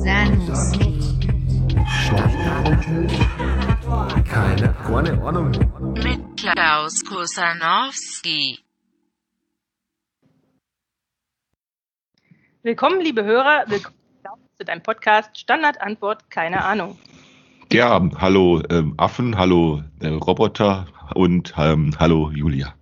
Sanuski. Keine Ahnung. Mit Klaus Kusanowski. Willkommen, liebe Hörer, willkommen zu deinem Podcast Standardantwort, keine Ahnung. Ja, hallo Affen, hallo Roboter und hallo Julia.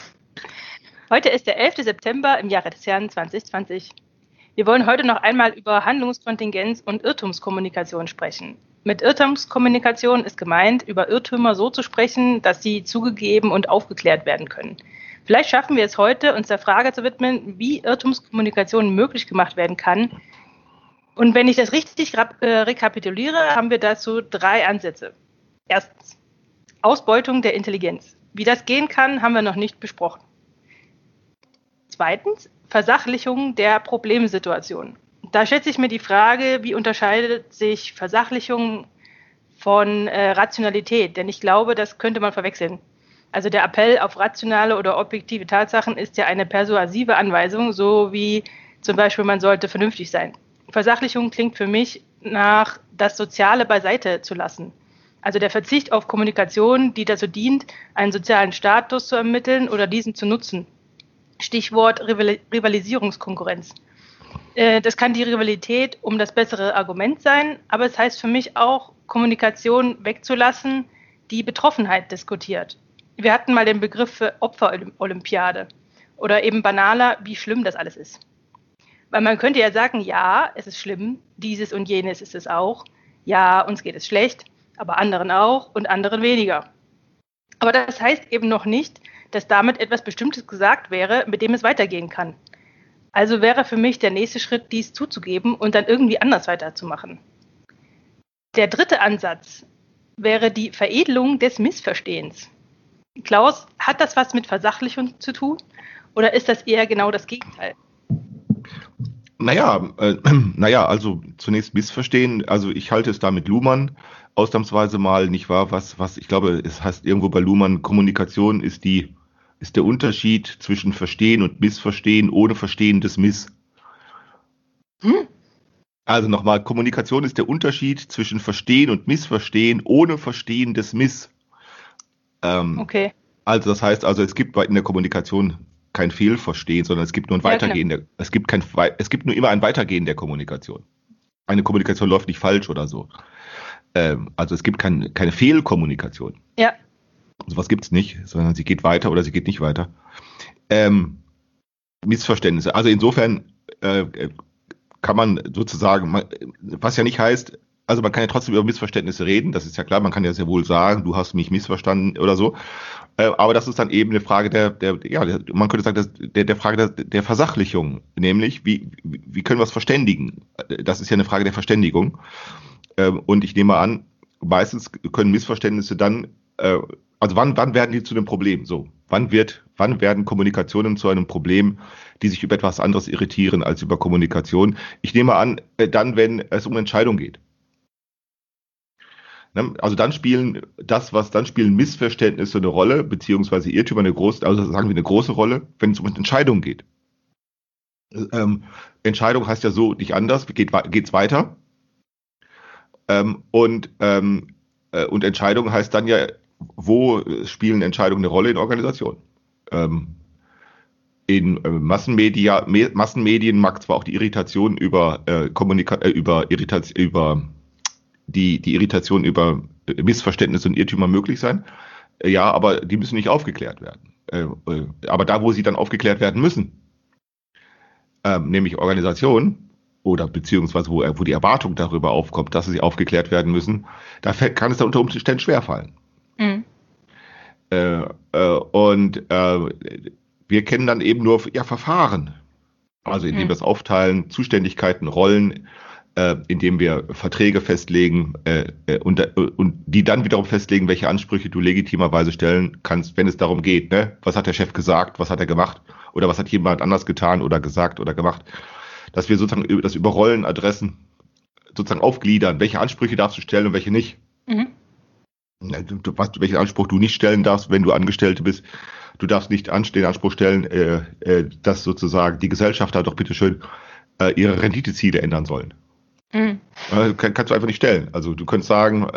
Heute ist der 11. September im Jahre des Herrn 2020. Wir wollen heute noch einmal über Handlungskontingenz und Irrtumskommunikation sprechen. Mit Irrtumskommunikation ist gemeint, über Irrtümer so zu sprechen, dass sie zugegeben und aufgeklärt werden können. Vielleicht schaffen wir es heute, uns der Frage zu widmen, wie Irrtumskommunikation möglich gemacht werden kann. Und wenn ich das richtig rekapituliere, haben wir dazu 3 Ansätze. Erstens, Ausbeutung der Intelligenz. Wie das gehen kann, haben wir noch nicht besprochen. Zweitens, Versachlichung der Problemsituation. Da stellt sich mir die Frage, wie unterscheidet sich Versachlichung von Rationalität? Denn ich glaube, das könnte man verwechseln. Also der Appell auf rationale oder objektive Tatsachen ist ja eine persuasive Anweisung, so wie zum Beispiel, man sollte vernünftig sein. Versachlichung klingt für mich nach, das Soziale beiseite zu lassen. Also der Verzicht auf Kommunikation, die dazu dient, einen sozialen Status zu ermitteln oder diesen zu nutzen. Stichwort Rivalisierungskonkurrenz. Das kann die Rivalität um das bessere Argument sein, aber es heißt für mich auch, Kommunikation wegzulassen, die Betroffenheit diskutiert. Wir hatten mal den Begriff für Opferolympiade oder eben banaler, wie schlimm das alles ist. Weil man könnte ja sagen, ja, es ist schlimm, dieses und jenes ist es auch. Ja, uns geht es schlecht, aber anderen auch und anderen weniger. Aber das heißt eben noch nicht, dass damit etwas Bestimmtes gesagt wäre, mit dem es weitergehen kann. Also wäre für mich der nächste Schritt, dies zuzugeben und dann irgendwie anders weiterzumachen. Der dritte Ansatz wäre die Veredelung des Missverstehens. Klaus, hat das was mit Versachlichung zu tun oder ist das eher genau das Gegenteil? Naja, also zunächst Missverstehen. Also ich halte es da mit Luhmann ausnahmsweise mal, nicht wahr? Was ich glaube, es heißt irgendwo bei Luhmann, Kommunikation ist der Unterschied zwischen Verstehen und Missverstehen ohne Verstehen des Miss. Also nochmal, Kommunikation ist der Unterschied zwischen Verstehen und Missverstehen ohne Verstehen des Miss. Okay. Also das heißt, es gibt in der Kommunikation kein Fehlverstehen, sondern es gibt nur ein Weitergehen. Genau. Es gibt nur immer ein Weitergehen der Kommunikation. Eine Kommunikation läuft nicht falsch oder so. Also es gibt keine Fehlkommunikation. Ja. Sowas gibt es nicht, sondern sie geht weiter oder sie geht nicht weiter. Missverständnisse. Also insofern kann man sozusagen, was ja nicht heißt, also man kann ja trotzdem über Missverständnisse reden, das ist ja klar, man kann ja sehr wohl sagen, du hast mich missverstanden oder so. Aber das ist dann eben eine Frage man könnte sagen, der Frage der Versachlichung, nämlich wie können wir es verständigen? Das ist ja eine Frage der Verständigung. Und ich nehme an, meistens können Missverständnisse dann, also wann werden die zu einem Problem? So, wann werden Kommunikationen zu einem Problem, die sich über etwas anderes irritieren als über Kommunikation? Ich nehme an, dann, wenn es um Entscheidung geht. Also dann spielen Missverständnisse eine Rolle, beziehungsweise Irrtümer eine große Rolle, wenn es um Entscheidungen geht. Entscheidung heißt ja so, nicht anders, geht's weiter. Und Entscheidung heißt dann ja, wo spielen Entscheidungen eine Rolle in Organisationen? In Massenmedien mag zwar auch die Irritation über die Irritation über Missverständnisse und Irrtümer möglich sein. Ja, aber die müssen nicht aufgeklärt werden. Aber da, wo sie dann aufgeklärt werden müssen, nämlich Organisationen oder beziehungsweise wo die Erwartung darüber aufkommt, dass sie aufgeklärt werden müssen, kann es dann unter Umständen schwerfallen. Mhm. Wir kennen dann eben nur Verfahren, also indem wir das aufteilen, Zuständigkeiten, Rollen, indem wir Verträge festlegen und die dann wiederum festlegen, welche Ansprüche du legitimerweise stellen kannst, wenn es darum geht, ne? Was hat der Chef gesagt, was hat er gemacht oder was hat jemand anders getan oder gesagt oder gemacht, dass wir sozusagen das über Rollenadressen sozusagen aufgliedern, welche Ansprüche darfst du stellen und welche nicht. Mhm. Welchen Anspruch du nicht stellen darfst, wenn du Angestellte bist. Du darfst nicht den Anspruch stellen, dass sozusagen die Gesellschafter doch bitteschön ihre Renditeziele ändern sollen. Mhm. Kannst du einfach nicht stellen. Also du könntest sagen,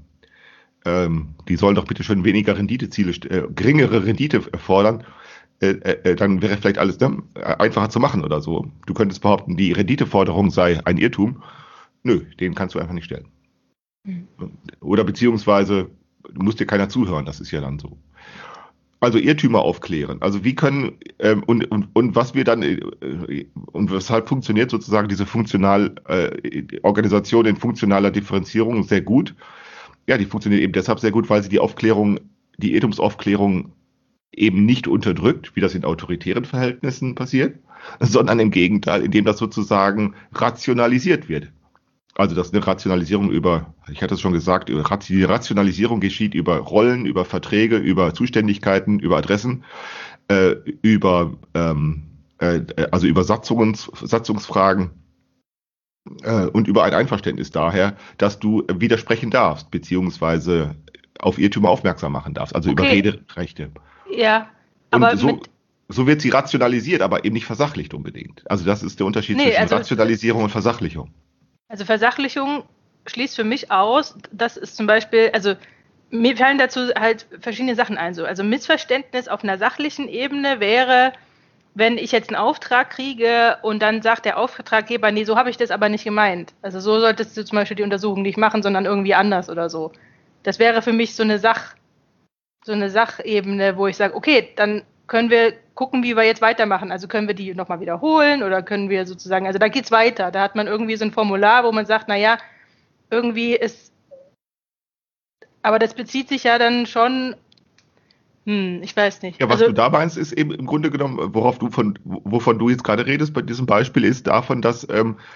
die sollen doch bitte schön weniger Renditeziele, geringere Rendite fordern. Dann wäre vielleicht alles einfacher zu machen oder so. Du könntest behaupten, die Renditeforderung sei ein Irrtum. Nö, den kannst du einfach nicht stellen. Mhm. Oder beziehungsweise, du musst dir keiner zuhören, das ist ja dann so. Also Irrtümer aufklären. Also wie können und was wir dann und weshalb funktioniert sozusagen diese Organisation in funktionaler Differenzierung sehr gut. Ja, die funktioniert eben deshalb sehr gut, weil sie die Irrtumsaufklärung eben nicht unterdrückt, wie das in autoritären Verhältnissen passiert, sondern im Gegenteil, indem das sozusagen rationalisiert wird. Also das ist eine Rationalisierung ich hatte es schon gesagt, die Rationalisierung geschieht über Rollen, über Verträge, über Zuständigkeiten, über Adressen, äh, über also über Satzungsfragen und über ein Einverständnis daher, dass du widersprechen darfst, beziehungsweise auf Irrtümer aufmerksam machen darfst, also über Okay, Rederechte. ja, Und aber so wird sie rationalisiert, aber eben nicht versachlicht unbedingt. Also das ist der Unterschied nee, zwischen Rationalisierung und Versachlichung. also Versachlichung schließt für mich aus, das ist zum Beispiel, also mir fallen dazu halt verschiedene Sachen ein. So. Also Missverständnis auf einer sachlichen Ebene wäre, wenn ich jetzt einen Auftrag kriege und dann sagt der Auftraggeber, nee, so habe ich das aber nicht gemeint. Also so solltest du zum Beispiel die Untersuchung nicht machen, sondern irgendwie anders oder so. Das wäre für mich so eine Sachebene, wo ich sage, okay, dann können wir gucken, wie wir jetzt weitermachen. Also können wir die nochmal wiederholen oder können wir sozusagen, also da geht's weiter. Da hat man irgendwie so ein Formular, wo man sagt, naja, irgendwie ist, aber das bezieht sich ja dann schon, ich weiß nicht. Ja, was Also, du da meinst, ist eben im Grunde genommen, wovon du jetzt gerade redest bei diesem Beispiel, ist davon, dass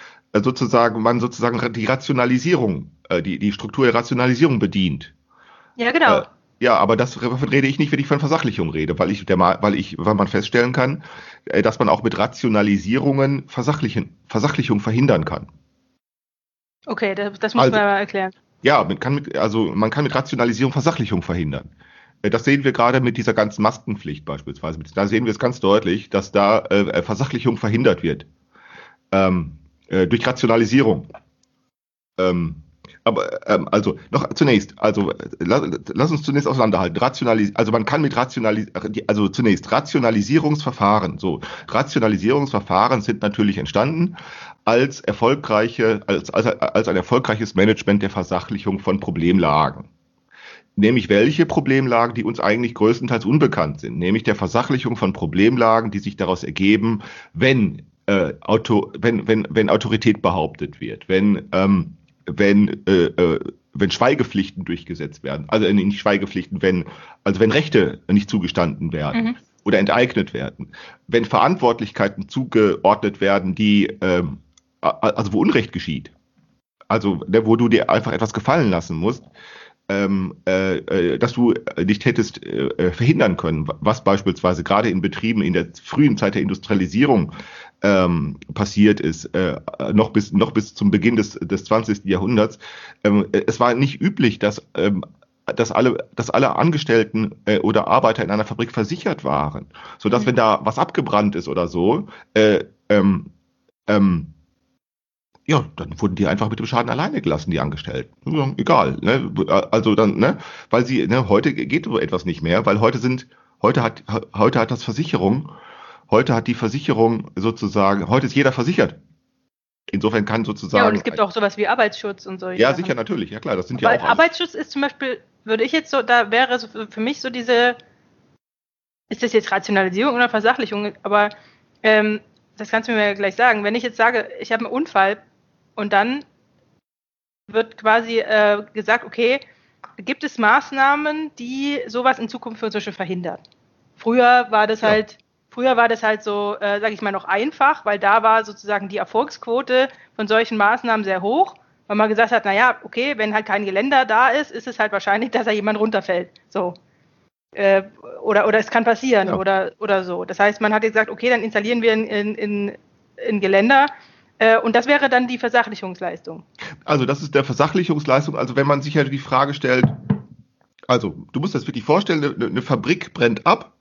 man sozusagen die Rationalisierung, die Struktur der Rationalisierung bedient. ja, Äh, genau. ja, aber davon rede ich nicht, wenn ich von Versachlichung rede, weil man feststellen kann, dass man auch mit Rationalisierungen Versachlichung verhindern kann. Okay, das muss Also, man mal erklären. ja, man kann mit Rationalisierung Versachlichung verhindern. Das sehen wir gerade mit dieser ganzen Maskenpflicht beispielsweise. Da sehen wir es ganz deutlich, dass da Versachlichung verhindert wird. Durch Rationalisierung. Also noch zunächst, lass uns zunächst auseinanderhalten. Also man kann mit also zunächst Rationalisierungsverfahren. So, Rationalisierungsverfahren sind natürlich entstanden als als ein erfolgreiches Management der Versachlichung von Problemlagen. Nämlich welche Problemlagen, die uns eigentlich größtenteils unbekannt sind, nämlich der Versachlichung von Problemlagen, die sich daraus ergeben, wenn Autorität behauptet wird, wenn Schweigepflichten durchgesetzt werden, also nicht Schweigepflichten, wenn Rechte nicht zugestanden werden Mhm. oder enteignet werden, wenn Verantwortlichkeiten zugeordnet werden, also wo Unrecht geschieht, also wo du dir einfach etwas gefallen lassen musst, dass du nicht hättest verhindern können, was beispielsweise gerade in Betrieben in der frühen Zeit der Industrialisierung passiert ist, noch bis zum Beginn des 20. Jahrhunderts. Es war nicht üblich, dass alle Angestellten oder Arbeiter in einer Fabrik versichert waren, sodass Mhm. wenn da was abgebrannt ist oder so, ähm, ja, dann wurden die einfach mit dem Schaden alleine gelassen, die Angestellten. Ja, egal, ne? Also dann, ne, heute geht so etwas nicht mehr, weil heute hat heute hat die Versicherung sozusagen, heute ist jeder versichert. Insofern kann Ja, und sozusagen, es gibt auch sowas wie Arbeitsschutz und solche ja, sicher, Sachen. natürlich, ja klar, das sind ja Weil auch alles. Arbeitsschutz ist zum Beispiel, würde ich jetzt so, da wäre so für mich so ist das jetzt Rationalisierung oder Versachlichung? Aber das kannst du mir ja gleich sagen. Wenn ich jetzt sage, ich habe einen Unfall und dann wird quasi gesagt, okay, gibt es Maßnahmen, die sowas in Zukunft zum Beispiel verhindern? Früher war das Ja, halt, früher war das halt so, sage ich mal, noch einfach, weil da war sozusagen die Erfolgsquote von solchen Maßnahmen sehr hoch, weil man gesagt hat, naja, okay, wenn halt kein Geländer da ist, ist es halt wahrscheinlich, dass da jemand runterfällt. So. Äh, oder es kann passieren ja. oder so. Das heißt, man hat gesagt, okay, dann installieren wir in Geländer und das wäre dann die Versachlichungsleistung. Also das ist der Versachlichungsleistung. Also wenn man sich ja die Frage stellt, also du musst das wirklich vorstellen, eine Fabrik brennt ab.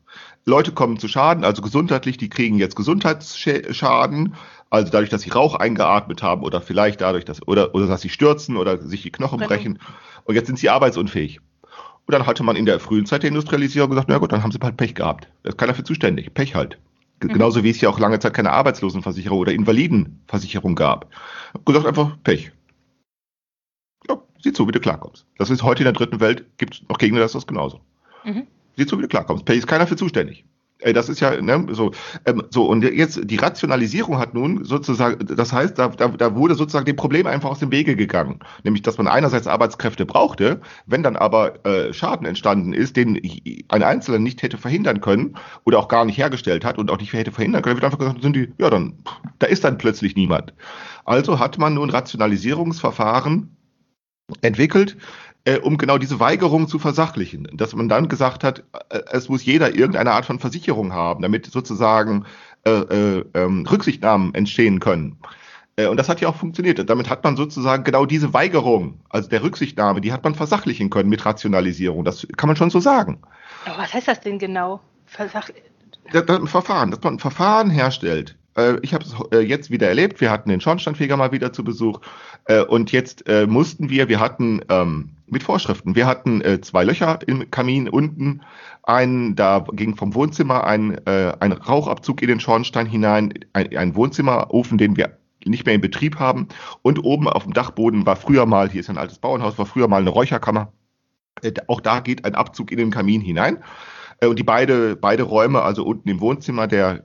Leute kommen zu Schaden, also gesundheitlich, die kriegen jetzt Gesundheitsschaden, also dadurch, dass sie Rauch eingeatmet haben oder vielleicht dadurch, oder dass sie stürzen oder sich die Knochen brechen. Und jetzt sind sie arbeitsunfähig. Und dann hatte man in der frühen Zeit der Industrialisierung gesagt, na gut, dann haben sie halt Pech gehabt. Da ist keiner für zuständig. Pech halt. Genauso wie es ja auch lange Zeit keine Arbeitslosenversicherung oder Invalidenversicherung gab. Gesagt einfach Pech. Ja, sieh zu, wie du klarkommst. Das ist heute in der dritten Welt, gibt es noch Gegner, das ist das genauso. Sieh zu, wie du klarkommst. Pech ist keiner für zuständig. Das ist ja, ne, so, und jetzt die Rationalisierung hat nun sozusagen, das heißt, da wurde sozusagen dem Problem einfach aus dem Wege gegangen. Nämlich, dass man einerseits Arbeitskräfte brauchte, wenn dann aber Schaden entstanden ist, den ein Einzelner nicht hätte verhindern können oder auch gar nicht hergestellt hat und auch nicht hätte verhindern können, wird einfach gesagt, da ist dann plötzlich niemand. Also hat man nun Rationalisierungsverfahren entwickelt, um genau diese Weigerung zu versachlichen. Dass man dann gesagt hat, es muss jeder irgendeine Art von Versicherung haben, damit sozusagen Rücksichtnahmen entstehen können. Und das hat ja auch funktioniert. Damit hat man sozusagen genau diese Weigerung, also der Rücksichtnahme, die hat man versachlichen können mit Rationalisierung. Das kann man schon so sagen. Aber was heißt das denn genau? Verfahren, dass man ein Verfahren herstellt. Ich habe es jetzt wieder erlebt. Wir hatten den Schornsteinfeger mal wieder zu Besuch. Und jetzt wir hatten mit Vorschriften, wir hatten 2 Löcher im Kamin unten. Da ging vom Wohnzimmer ein Rauchabzug in den Schornstein hinein, ein Wohnzimmerofen, den wir nicht mehr in Betrieb haben. Und oben auf dem Dachboden war früher mal, hier ist ein altes Bauernhaus, war früher mal eine Räucherkammer. Auch da geht ein Abzug in den Kamin hinein. Und die beide Räume, also unten im Wohnzimmer, der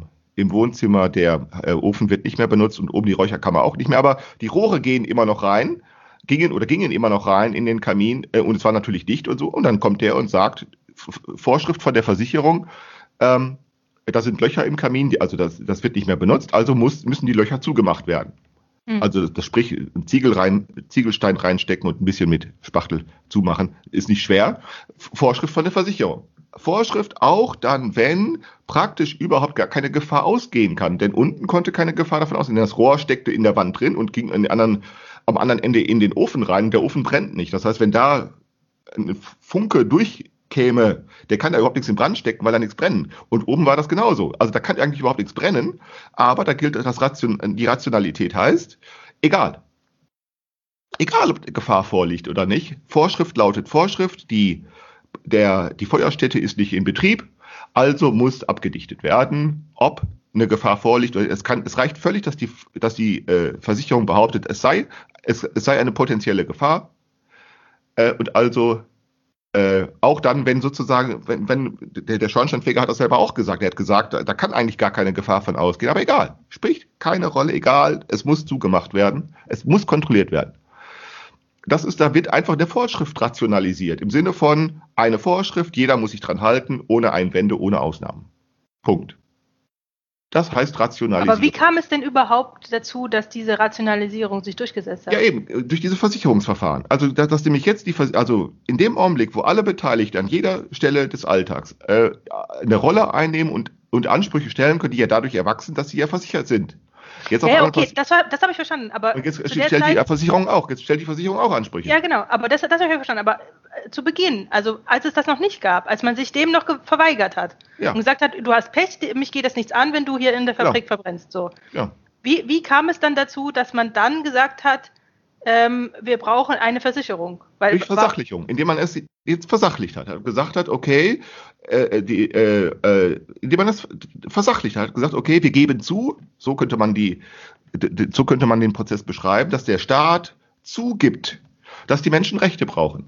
Ofen wird nicht mehr benutzt und oben die Räucherkammer auch nicht mehr, aber die Rohre gingen immer noch rein in den Kamin und es war natürlich dicht und so. Und dann kommt der und sagt, Vorschrift von der Versicherung, da sind Löcher im Kamin, also das wird nicht mehr benutzt, also müssen die Löcher zugemacht werden. Also das sprich, Ziegelstein reinstecken und ein bisschen mit Spachtel zumachen, ist nicht schwer. Vorschrift von der Versicherung. Vorschrift auch dann, wenn praktisch überhaupt gar keine Gefahr ausgehen kann. Denn unten konnte keine Gefahr davon ausgehen. Das Rohr steckte in der Wand drin und ging am anderen Ende in den Ofen rein. Der Ofen brennt nicht. Das heißt, wenn da ein Funke durchkäme, der kann da überhaupt nichts in Brand stecken, weil da nichts brennen. Und oben war das genauso. Also da kann eigentlich überhaupt nichts brennen. Aber da gilt die Rationalität heißt, egal ob Gefahr vorliegt oder nicht. Vorschrift lautet Vorschrift, die Feuerstätte ist nicht in Betrieb, also muss abgedichtet werden, ob eine Gefahr vorliegt. Es reicht völlig, dass die Versicherung behauptet, es sei eine potenzielle Gefahr. Und also auch dann, wenn sozusagen, wenn der Schornsteinfeger hat das selber auch gesagt, er hat gesagt, da kann eigentlich gar keine Gefahr von ausgehen, aber egal, spricht keine Rolle, egal, es muss zugemacht werden, es muss kontrolliert werden. Da wird einfach eine Vorschrift rationalisiert, im Sinne von eine Vorschrift, jeder muss sich dran halten, ohne Einwände, ohne Ausnahmen. Punkt. Das heißt Rationalisierung. Aber wie kam es denn überhaupt dazu, dass diese Rationalisierung sich durchgesetzt hat? Ja eben, durch diese Versicherungsverfahren. Also dass nämlich jetzt also in dem Augenblick, wo alle Beteiligten an jeder Stelle des Alltags eine Rolle einnehmen und Ansprüche stellen können, die ja dadurch erwachsen, dass sie ja versichert sind. Jetzt okay, das habe ich verstanden. Aber und jetzt stellt die Versicherung auch Ansprüche. Ja, genau, aber das habe ich verstanden. Aber zu Beginn, also als es das noch nicht gab, als man sich dem noch verweigert hat und gesagt hat, du hast Pech, mich geht das nichts an, wenn du hier in der Fabrik verbrennst. So. Ja. Wie kam es dann dazu, dass man dann gesagt hat, wir brauchen eine Versicherung? Durch Versachlichung, indem man es jetzt versachlicht hat. Gesagt hat, okay, indem man das versachlicht hat, gesagt, okay, wir geben zu, so könnte man den Prozess beschreiben, dass der Staat zugibt, dass die Menschen Rechte brauchen.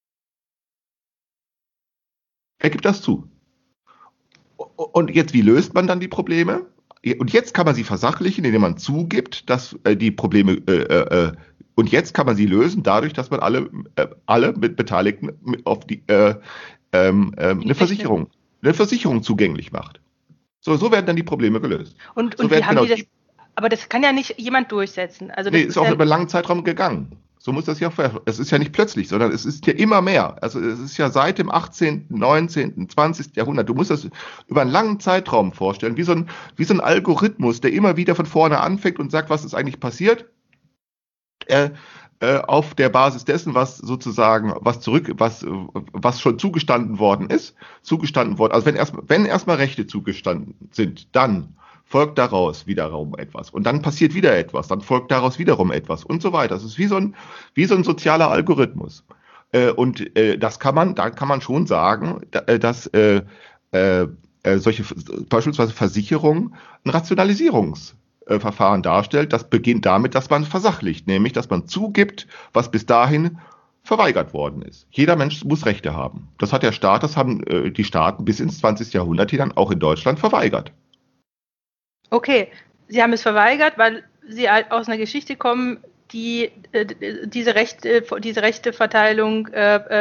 Er gibt das zu. Und jetzt, wie löst man dann die Probleme? Und jetzt kann man sie versachlichen, indem man zugibt, dass die Probleme und jetzt kann man sie lösen, dadurch, dass man alle mit Beteiligten auf eine Versicherung zugänglich macht. So werden dann die Probleme gelöst. Und wie haben die das? Aber das kann ja nicht jemand durchsetzen. Also das ist auch über einen langen Zeitraum gegangen. So muss das ja auch. Es ist ja nicht plötzlich, sondern es ist ja immer mehr. Also es ist ja seit dem 18., 19., 20. Jahrhundert. Du musst das über einen langen Zeitraum vorstellen, wie so ein Algorithmus, der immer wieder von vorne anfängt und sagt, was ist eigentlich passiert. auf der Basis dessen, was sozusagen, was schon zugestanden worden ist, also wenn erstmal Rechte zugestanden sind, dann folgt daraus wiederum etwas und dann passiert wieder etwas, dann folgt daraus wiederum etwas und so weiter. Das ist wie so ein sozialer Algorithmus. Da kann man schon sagen, dass solche beispielsweise Versicherung ein Rationalisierungsverfahren darstellt. Das beginnt damit, dass man versachlicht, nämlich dass man zugibt, was bis dahin verweigert worden ist. Jeder Mensch muss Rechte haben. Das hat der Staat, das haben die Staaten bis ins 20. Jahrhundert hinein auch in Deutschland verweigert. Okay, Sie haben es verweigert, weil Sie halt aus einer Geschichte kommen, die diese Rechteverteilung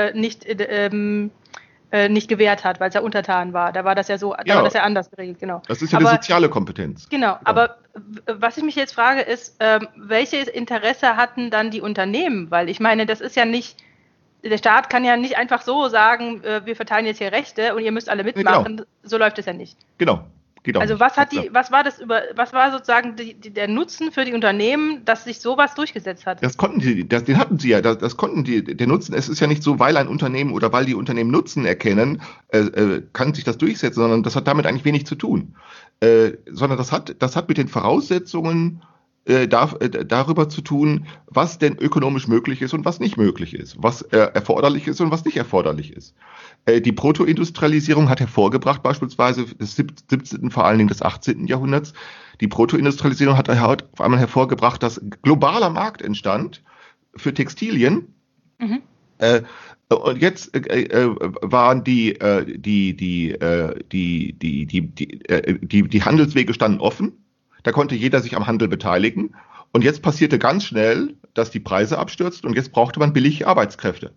nicht gewährt hat, weil es ja untertan war. Da war das ja so, da war das ja anders geregelt, genau. Das ist ja eine soziale Kompetenz. Genau, aber was ich mich jetzt frage ist, welches Interesse hatten dann die Unternehmen? Weil ich meine, das ist ja nicht, der Staat kann ja nicht einfach so sagen, wir verteilen jetzt hier Rechte und ihr müsst alle mitmachen. Genau. So läuft es ja nicht. Genau. Also was war sozusagen der Nutzen für die Unternehmen, dass sich sowas durchgesetzt hat? Den hatten sie ja, der Nutzen, es ist ja nicht so, weil ein Unternehmen oder weil die Unternehmen Nutzen erkennen, kann sich das durchsetzen, sondern das hat damit eigentlich wenig zu tun. Sondern das hat mit den Voraussetzungen darüber zu tun, was denn ökonomisch möglich ist und was nicht möglich ist, was erforderlich ist und was nicht erforderlich ist. Die Protoindustrialisierung hat hervorgebracht, beispielsweise des 17., vor allen Dingen des 18. Jahrhunderts, die Protoindustrialisierung hat auf einmal hervorgebracht, dass globaler Markt entstand für Textilien. Mhm. Und jetzt waren die Handelswege standen offen. Da konnte jeder sich am Handel beteiligen. Und jetzt passierte ganz schnell, dass die Preise abstürzten und jetzt brauchte man billige Arbeitskräfte.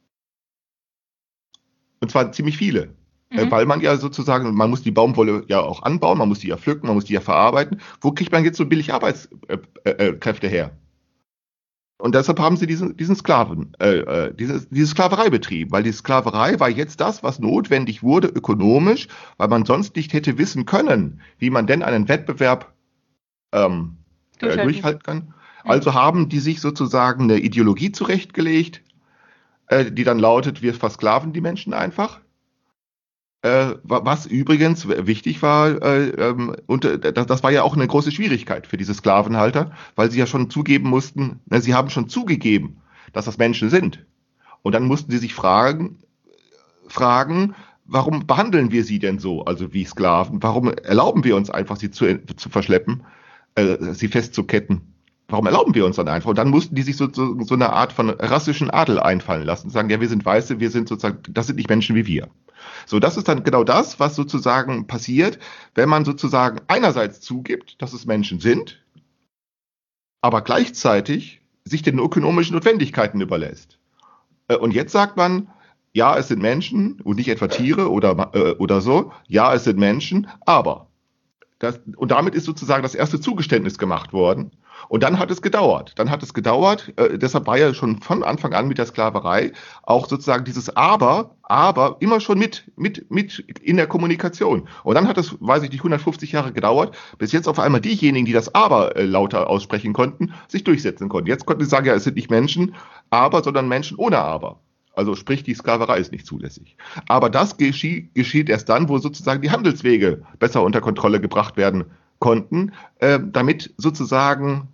Und zwar ziemlich viele. Weil man ja sozusagen, man muss die Baumwolle ja auch anbauen, man muss die ja pflücken, man muss die ja verarbeiten. Wo kriegt man jetzt so billig Arbeitskräfte her? Und deshalb haben sie diese Sklaverei betrieben, weil die Sklaverei war jetzt das, was notwendig wurde ökonomisch, weil man sonst nicht hätte wissen können, wie man denn einen Wettbewerb durchhalten kann. Also haben die sich sozusagen eine Ideologie zurechtgelegt, die dann lautet, wir versklaven die Menschen einfach. Was übrigens wichtig war, das war ja auch eine große Schwierigkeit für diese Sklavenhalter, weil sie ja schon zugeben mussten, sie haben schon zugegeben, dass das Menschen sind. Und dann mussten sie sich fragen, warum behandeln wir sie denn so, also wie Sklaven? Warum erlauben wir uns einfach, sie zu verschleppen, sie festzuketten? Warum erlauben wir uns dann einfach? Und dann mussten die sich so eine Art von rassischen Adel einfallen lassen. Sagen, ja, wir sind Weiße, wir sind sozusagen, das sind nicht Menschen wie wir. So, das ist dann genau das, was sozusagen passiert, wenn man sozusagen einerseits zugibt, dass es Menschen sind, aber gleichzeitig sich den ökonomischen Notwendigkeiten überlässt. Und jetzt sagt man, ja, es sind Menschen und nicht etwa Tiere oder so. Ja, es sind Menschen, aber. Und damit ist sozusagen das erste Zugeständnis gemacht worden. Und dann hat es gedauert. Deshalb war ja schon von Anfang an mit der Sklaverei auch sozusagen dieses Aber immer schon mit in der Kommunikation. Und dann hat es, weiß ich nicht, 150 Jahre gedauert, bis jetzt auf einmal diejenigen, die das Aber lauter aussprechen konnten, sich durchsetzen konnten. Jetzt konnten sie sagen, ja, es sind nicht Menschen, sondern Menschen ohne Aber. Also sprich, die Sklaverei ist nicht zulässig. Aber das geschieht erst dann, wo sozusagen die Handelswege besser unter Kontrolle gebracht werden konnten, damit sozusagen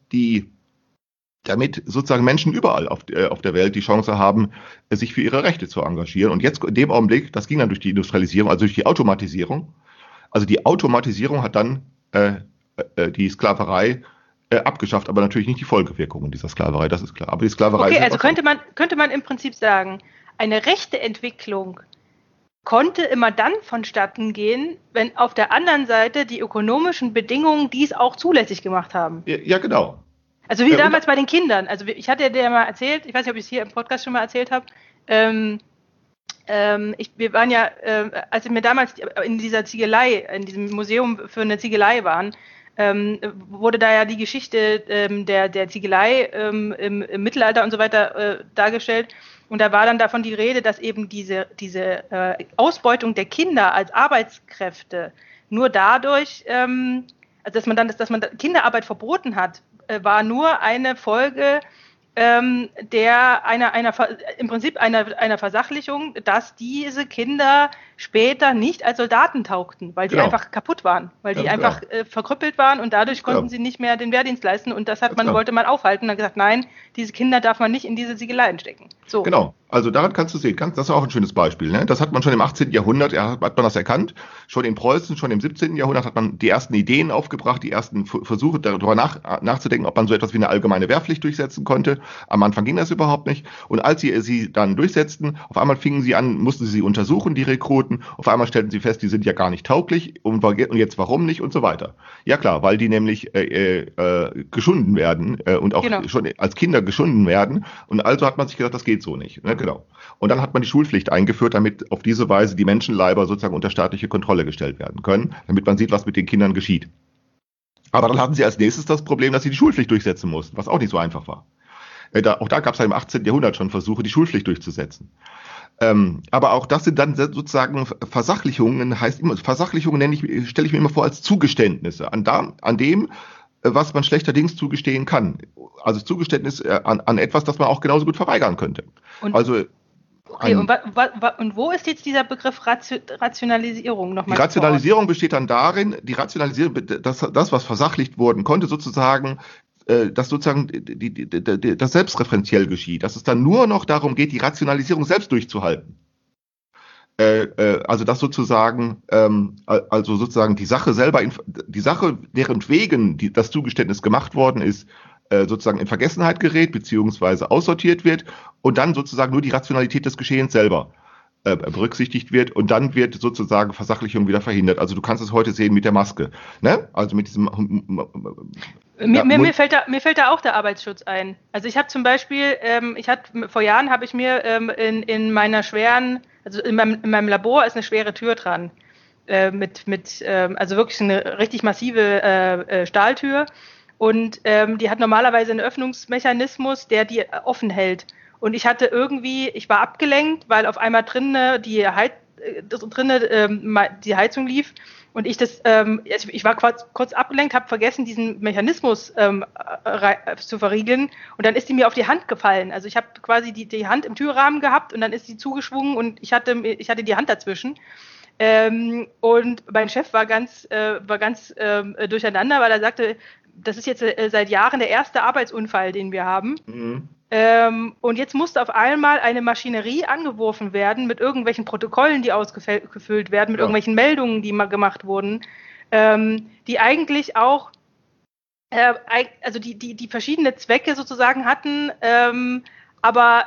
Menschen überall auf der Welt die Chance haben, sich für ihre Rechte zu engagieren. Und jetzt in dem Augenblick, das ging dann durch die Industrialisierung, also durch die Automatisierung. Also die Automatisierung hat dann die Sklaverei abgeschafft, aber natürlich nicht die Folgewirkungen dieser Sklaverei, das ist klar. Aber die Sklaverei. Okay, also könnte man im Prinzip sagen, eine rechte Entwicklung konnte immer dann vonstatten gehen, wenn auf der anderen Seite die ökonomischen Bedingungen dies auch zulässig gemacht haben. Ja, genau. Also wie damals bei den Kindern. Also ich hatte dir mal erzählt, ich weiß nicht, ob ich es hier im Podcast schon mal erzählt habe, wir waren ja, als wir damals in dieser Ziegelei, in diesem Museum für eine Ziegelei waren, wurde da ja die Geschichte der Ziegelei im Mittelalter und so weiter dargestellt. Und da war dann davon die Rede, dass eben diese Ausbeutung der Kinder als Arbeitskräfte nur dadurch, dass man Kinderarbeit verboten hat, war nur eine Folge im Prinzip einer Versachlichung, dass diese Kinder später nicht als Soldaten taugten, weil sie einfach kaputt waren, weil die einfach verkrüppelt waren und dadurch konnten sie nicht mehr den Wehrdienst leisten und das wollte man aufhalten und hat gesagt, nein, diese Kinder darf man nicht in diese Siegeleien stecken. So. Genau, also daran kannst du sehen, das ist auch ein schönes Beispiel. Ne? Das hat man schon im 18. Jahrhundert, hat man das erkannt. Schon in Preußen, schon im 17. Jahrhundert hat man die ersten Ideen aufgebracht, die ersten Versuche darüber nachzudenken, ob man so etwas wie eine allgemeine Wehrpflicht durchsetzen konnte. Am Anfang ging das überhaupt nicht. Und als sie dann durchsetzten, auf einmal fingen sie an, mussten sie untersuchen, die Rekruten. Auf einmal stellten sie fest, die sind ja gar nicht tauglich. Und jetzt warum nicht und so weiter. Ja klar, weil die nämlich geschunden werden und auch schon als Kinder geschunden werden. Und also hat man sich gedacht, das geht so nicht. Ne? Genau. Und dann hat man die Schulpflicht eingeführt, damit auf diese Weise die Menschenleiber sozusagen unter staatliche Kontrolle gestellt werden können, damit man sieht, was mit den Kindern geschieht. Aber dann hatten sie als nächstes das Problem, dass sie die Schulpflicht durchsetzen mussten, was auch nicht so einfach war. Auch da gab es ja im 18. Jahrhundert schon Versuche, die Schulpflicht durchzusetzen. Aber auch das sind dann sozusagen Versachlichungen, stelle ich mir immer vor als Zugeständnisse an dem, was man schlechterdings zugestehen kann. Also Zugeständnis an etwas, das man auch genauso gut verweigern könnte. Und wo ist jetzt dieser Begriff Rationalisierung nochmal? Die Rationalisierung besteht dann darin, dass das, was versachlicht worden konnte, sozusagen, dass sozusagen das selbstreferenziell geschieht, dass es dann nur noch darum geht, die Rationalisierung selbst durchzuhalten. Also dass sozusagen, die Sache selber, deren wegen das Zugeständnis gemacht worden ist, sozusagen in Vergessenheit gerät, beziehungsweise aussortiert wird und dann sozusagen nur die Rationalität des Geschehens selber berücksichtigt wird und dann wird sozusagen Versachlichung wieder verhindert. Also du kannst es heute sehen mit der Maske, ne? Also mit diesem mir fällt da auch der Arbeitsschutz ein. Also ich habe zum Beispiel, vor Jahren habe ich mir in meiner also in meinem Labor ist eine schwere Tür dran, also wirklich eine richtig massive Stahltür und die hat normalerweise einen Öffnungsmechanismus, der die offen hält. Und ich war abgelenkt, weil auf einmal drinnen die Heizung lief und ich war kurz abgelenkt, habe vergessen, diesen Mechanismus zu verriegeln und dann ist die mir auf die Hand gefallen. Also ich habe quasi die Hand im Türrahmen gehabt und dann ist sie zugeschwungen und ich hatte die Hand dazwischen. Und mein Chef war ganz durcheinander, weil er sagte, das ist jetzt seit Jahren der erste Arbeitsunfall, den wir haben. Mhm. Und jetzt musste auf einmal eine Maschinerie angeworfen werden mit irgendwelchen Protokollen, die ausgefüllt werden, mit irgendwelchen Meldungen, die mal gemacht wurden, die eigentlich auch, also die verschiedene Zwecke sozusagen hatten, aber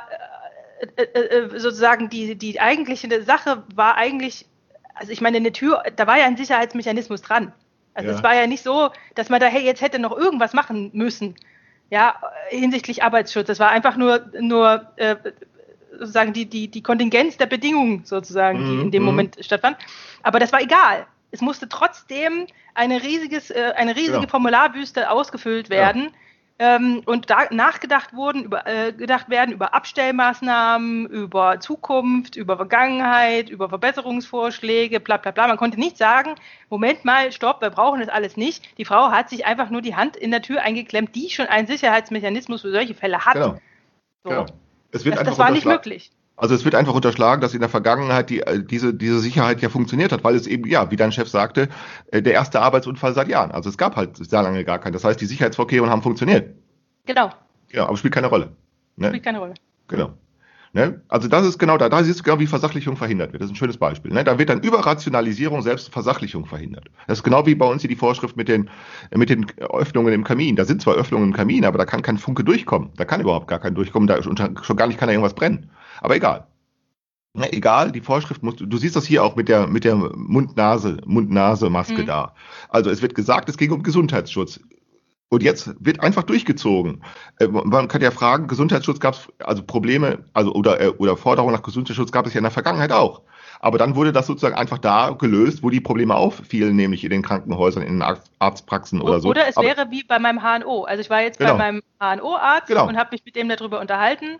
sozusagen die eigentliche Sache war eigentlich, also ich meine, eine Tür, da war ja ein Sicherheitsmechanismus dran. Also es war ja nicht so, dass man da, hey, jetzt hätte noch irgendwas machen müssen. Ja, hinsichtlich Arbeitsschutz. Das war einfach nur sozusagen die Kontingenz der Bedingungen sozusagen, die in dem Moment stattfand. Aber das war egal. Es musste trotzdem eine riesige Formularwüste ausgefüllt werden und da nachgedacht werden über Abstellmaßnahmen, über Zukunft, über Vergangenheit, über Verbesserungsvorschläge, bla bla bla. Man konnte nicht sagen, Moment mal, stopp, wir brauchen das alles nicht. Die Frau hat sich einfach nur die Hand in der Tür eingeklemmt, die schon einen Sicherheitsmechanismus für solche Fälle hat. Genau. So. Genau. Das war nicht möglich. Also es wird einfach unterschlagen, dass in der Vergangenheit diese Sicherheit ja funktioniert hat, weil es eben, wie dein Chef sagte, der erste Arbeitsunfall seit Jahren. Also es gab halt sehr lange gar keinen. Das heißt, die Sicherheitsvorkehrungen haben funktioniert. Genau. Ja, aber spielt keine Rolle. Ne? Spielt keine Rolle. Genau. Ne? Also das ist genau da siehst du genau, wie Versachlichung verhindert wird. Das ist ein schönes Beispiel. Ne? Da wird dann über Rationalisierung selbst Versachlichung verhindert. Das ist genau wie bei uns hier die Vorschrift mit den Öffnungen im Kamin. Da sind zwar Öffnungen im Kamin, aber da kann kein Funke durchkommen. Da kann überhaupt gar kein durchkommen. Da schon gar nicht kann da irgendwas brennen. Aber egal. Ne, egal, die Vorschrift du siehst das hier auch mit der Mund-Nase-Maske da. Also es wird gesagt, es ging um Gesundheitsschutz. Und jetzt wird einfach durchgezogen. Man kann ja fragen, Gesundheitsschutz gab es, also Probleme, oder Forderungen nach Gesundheitsschutz gab es ja in der Vergangenheit auch. Aber dann wurde das sozusagen einfach da gelöst, wo die Probleme auffielen, nämlich in den Krankenhäusern, in den Arztpraxen oder so. Oder es wäre wie bei meinem HNO. Also ich war jetzt bei meinem HNO-Arzt und habe mich mit dem darüber unterhalten.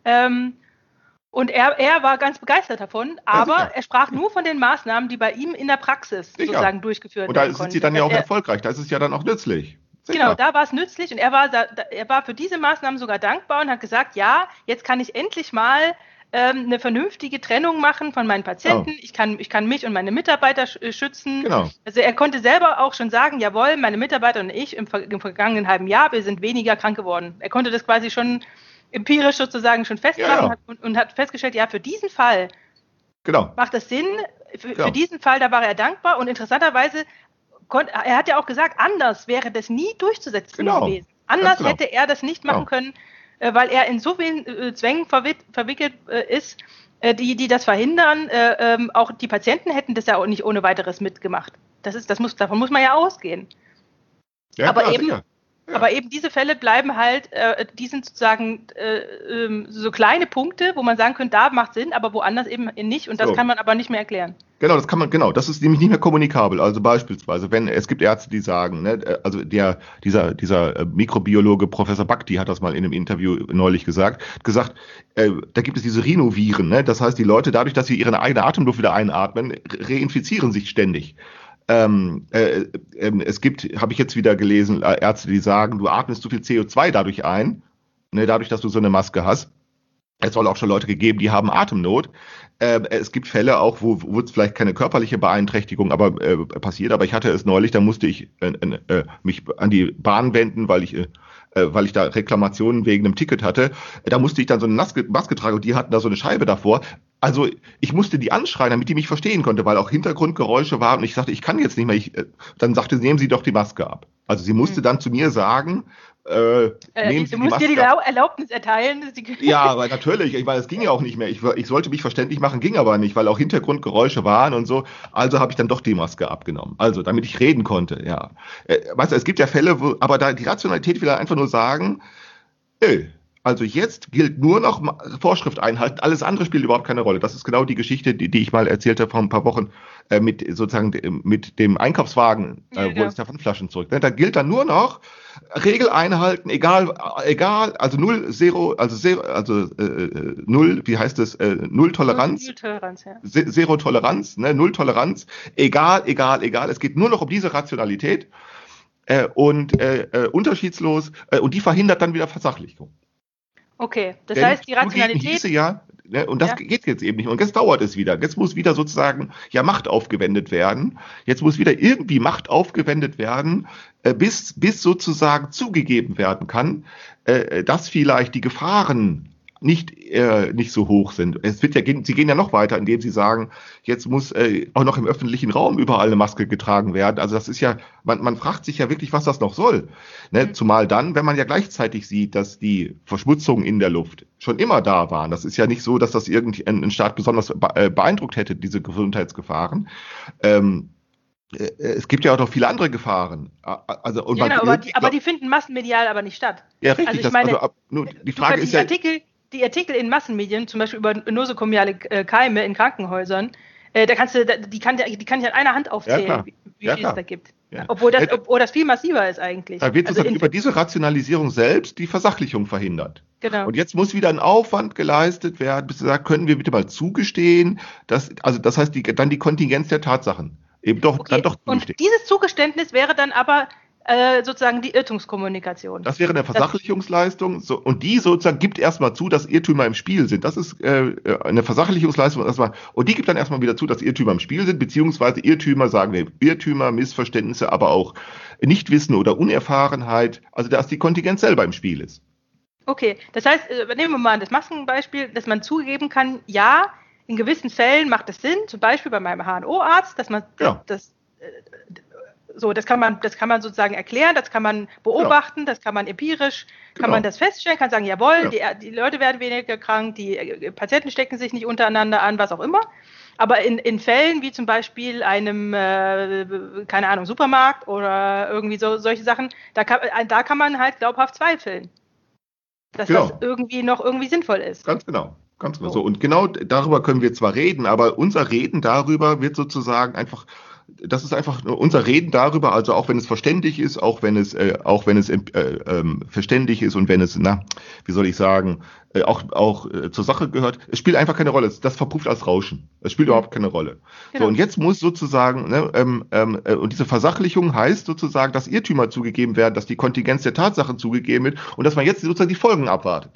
Und er war ganz begeistert davon, aber er sprach nur von den Maßnahmen, die bei ihm in der Praxis sozusagen durchgeführt werden konnten. Und da sind sie dann ja auch erfolgreich, da ist es ja dann auch nützlich. Genau, da war es nützlich und er war für diese Maßnahmen sogar dankbar und hat gesagt, ja, jetzt kann ich endlich mal eine vernünftige Trennung machen von meinen Patienten. Genau. Ich kann mich und meine Mitarbeiter schützen. Genau. Also er konnte selber auch schon sagen, jawohl, meine Mitarbeiter und ich im vergangenen halben Jahr, wir sind weniger krank geworden. Er konnte das quasi schon empirisch sozusagen schon festmachen und hat festgestellt, ja, für diesen Fall macht das Sinn. Für diesen Fall, da war er dankbar und interessanterweise er hat ja auch gesagt, anders wäre das nie durchzusetzen gewesen. Anders hätte er das nicht machen können, weil er in so vielen Zwängen verwickelt ist, die das verhindern. Auch die Patienten hätten das ja auch nicht ohne weiteres mitgemacht. Davon muss man ja ausgehen. Ja, aber klar, eben, sicher. Ja. Aber eben diese Fälle bleiben halt, die sind sozusagen so kleine Punkte, wo man sagen könnte, da macht Sinn, aber woanders eben nicht und das kann man aber nicht mehr erklären. Genau, das ist nämlich nicht mehr kommunikabel. Also beispielsweise, es gibt Ärzte, die sagen, ne, also dieser Mikrobiologe Professor Bhakti hat das mal in einem Interview neulich gesagt, da gibt es diese Rhinoviren, ne, das heißt, die Leute dadurch, dass sie ihre eigene Atemluft wieder einatmen, reinfizieren sich ständig. Es gibt, habe ich jetzt wieder gelesen, Ärzte, die sagen, du atmest zu viel CO2 dadurch ein, ne, dadurch, dass du so eine Maske hast. Es soll auch schon Leute gegeben, die haben Atemnot. Es gibt Fälle auch, wo es vielleicht keine körperliche Beeinträchtigung passiert, aber ich hatte es neulich, da musste ich mich an die Bahn wenden, weil ich da Reklamationen wegen einem Ticket hatte. Da musste ich dann so eine Maske tragen und die hatten da so eine Scheibe davor. Also ich musste die anschreien, damit die mich verstehen konnte, weil auch Hintergrundgeräusche waren und ich sagte, ich kann jetzt nicht mehr. Dann sagte sie, nehmen Sie doch die Maske ab. Also sie musste dann zu mir sagen, nehmen Sie du musst dir die Erlaubnis erteilen. Ja, aber natürlich, weil es ging ja auch nicht mehr. Ich sollte mich verständlich machen, ging aber nicht, weil auch Hintergrundgeräusche waren und so. Also habe ich dann doch die Maske abgenommen. Also, damit ich reden konnte, ja. Weißt du, es gibt ja Fälle, aber da die Rationalität will einfach nur sagen, also jetzt gilt nur noch Vorschrift einhalten, alles andere spielt überhaupt keine Rolle. Das ist genau die Geschichte, die ich mal erzählt habe vor ein paar Wochen mit dem Einkaufswagen, wo es Pfandflaschen zurück. Da gilt dann nur noch Regel einhalten, egal, also null, wie heißt es, null Toleranz. Null Toleranz, ja. Zero Toleranz, ne, Null Toleranz, egal. Es geht nur noch um diese Rationalität und unterschiedslos und die verhindert dann wieder Versachlichung. Okay, das heißt, die Rationalität... Hieße ja, ne, und das geht jetzt eben nicht mehr. Und jetzt dauert es wieder. Jetzt muss wieder sozusagen Macht aufgewendet werden. Jetzt muss wieder irgendwie Macht aufgewendet werden, bis sozusagen zugegeben werden kann, dass vielleicht die Gefahren nicht so hoch sind. Sie gehen ja noch weiter, indem sie sagen, jetzt muss auch noch im öffentlichen Raum überall eine Maske getragen werden. Also das ist ja, man fragt sich ja wirklich, was das noch soll. Ne? Zumal dann, wenn man ja gleichzeitig sieht, dass die Verschmutzungen in der Luft schon immer da waren. Das ist ja nicht so, dass das irgendein Staat besonders beeindruckt hätte, diese Gesundheitsgefahren. Es gibt ja auch noch viele andere Gefahren. Also, und aber die finden massenmedial aber nicht statt. Ja, richtig. Die Frage ist ja... Die Artikel in Massenmedien, zum Beispiel über nosokomiale Keime in Krankenhäusern, die kann ich an einer Hand aufzählen, wie viel es da gibt. Ja. Obwohl das viel massiver ist eigentlich. Da wird sozusagen über diese Rationalisierung selbst die Versachlichung verhindert. Genau. Und jetzt muss wieder ein Aufwand geleistet werden, bis gesagt, können wir bitte mal zugestehen, das heißt dann die Kontingenz der Tatsachen. Dann doch zugestehen. Und dieses Zugeständnis wäre dann aber sozusagen die Irrtumskommunikation. Das wäre eine Versachlichungsleistung und die sozusagen gibt erstmal zu, dass Irrtümer im Spiel sind. Das ist eine Versachlichungsleistung erstmal und die gibt dann erstmal wieder zu, dass Irrtümer im Spiel sind, beziehungsweise Irrtümer, sagen wir, Irrtümer, Missverständnisse, aber auch Nichtwissen oder Unerfahrenheit, also dass die Kontingenz selber im Spiel ist. Okay, das heißt, nehmen wir mal das Maskenbeispiel, dass man zugeben kann, ja, in gewissen Fällen macht es Sinn, zum Beispiel bei meinem HNO-Arzt, dass man das kann man sozusagen erklären, das kann man beobachten, das kann man empirisch, kann man das feststellen, kann sagen, jawohl, die Leute werden weniger krank, die Patienten stecken sich nicht untereinander an, was auch immer. Aber in Fällen wie zum Beispiel einem, keine Ahnung, Supermarkt oder irgendwie solche Sachen, da kann man halt glaubhaft zweifeln, dass das irgendwie sinnvoll ist. Ganz genau. So, und genau darüber können wir zwar reden, aber unser Reden darüber wird sozusagen einfach das ist einfach unser Reden darüber, also auch wenn es verständlich ist, auch wenn es verständlich ist und wenn es, wie soll ich sagen, auch zur Sache gehört, es spielt einfach keine Rolle. Das verpufft als Rauschen. Es spielt überhaupt keine Rolle. Genau. So, und jetzt muss sozusagen, und diese Versachlichung heißt sozusagen, dass Irrtümer zugegeben werden, dass die Kontingenz der Tatsachen zugegeben wird und dass man jetzt sozusagen die Folgen abwartet.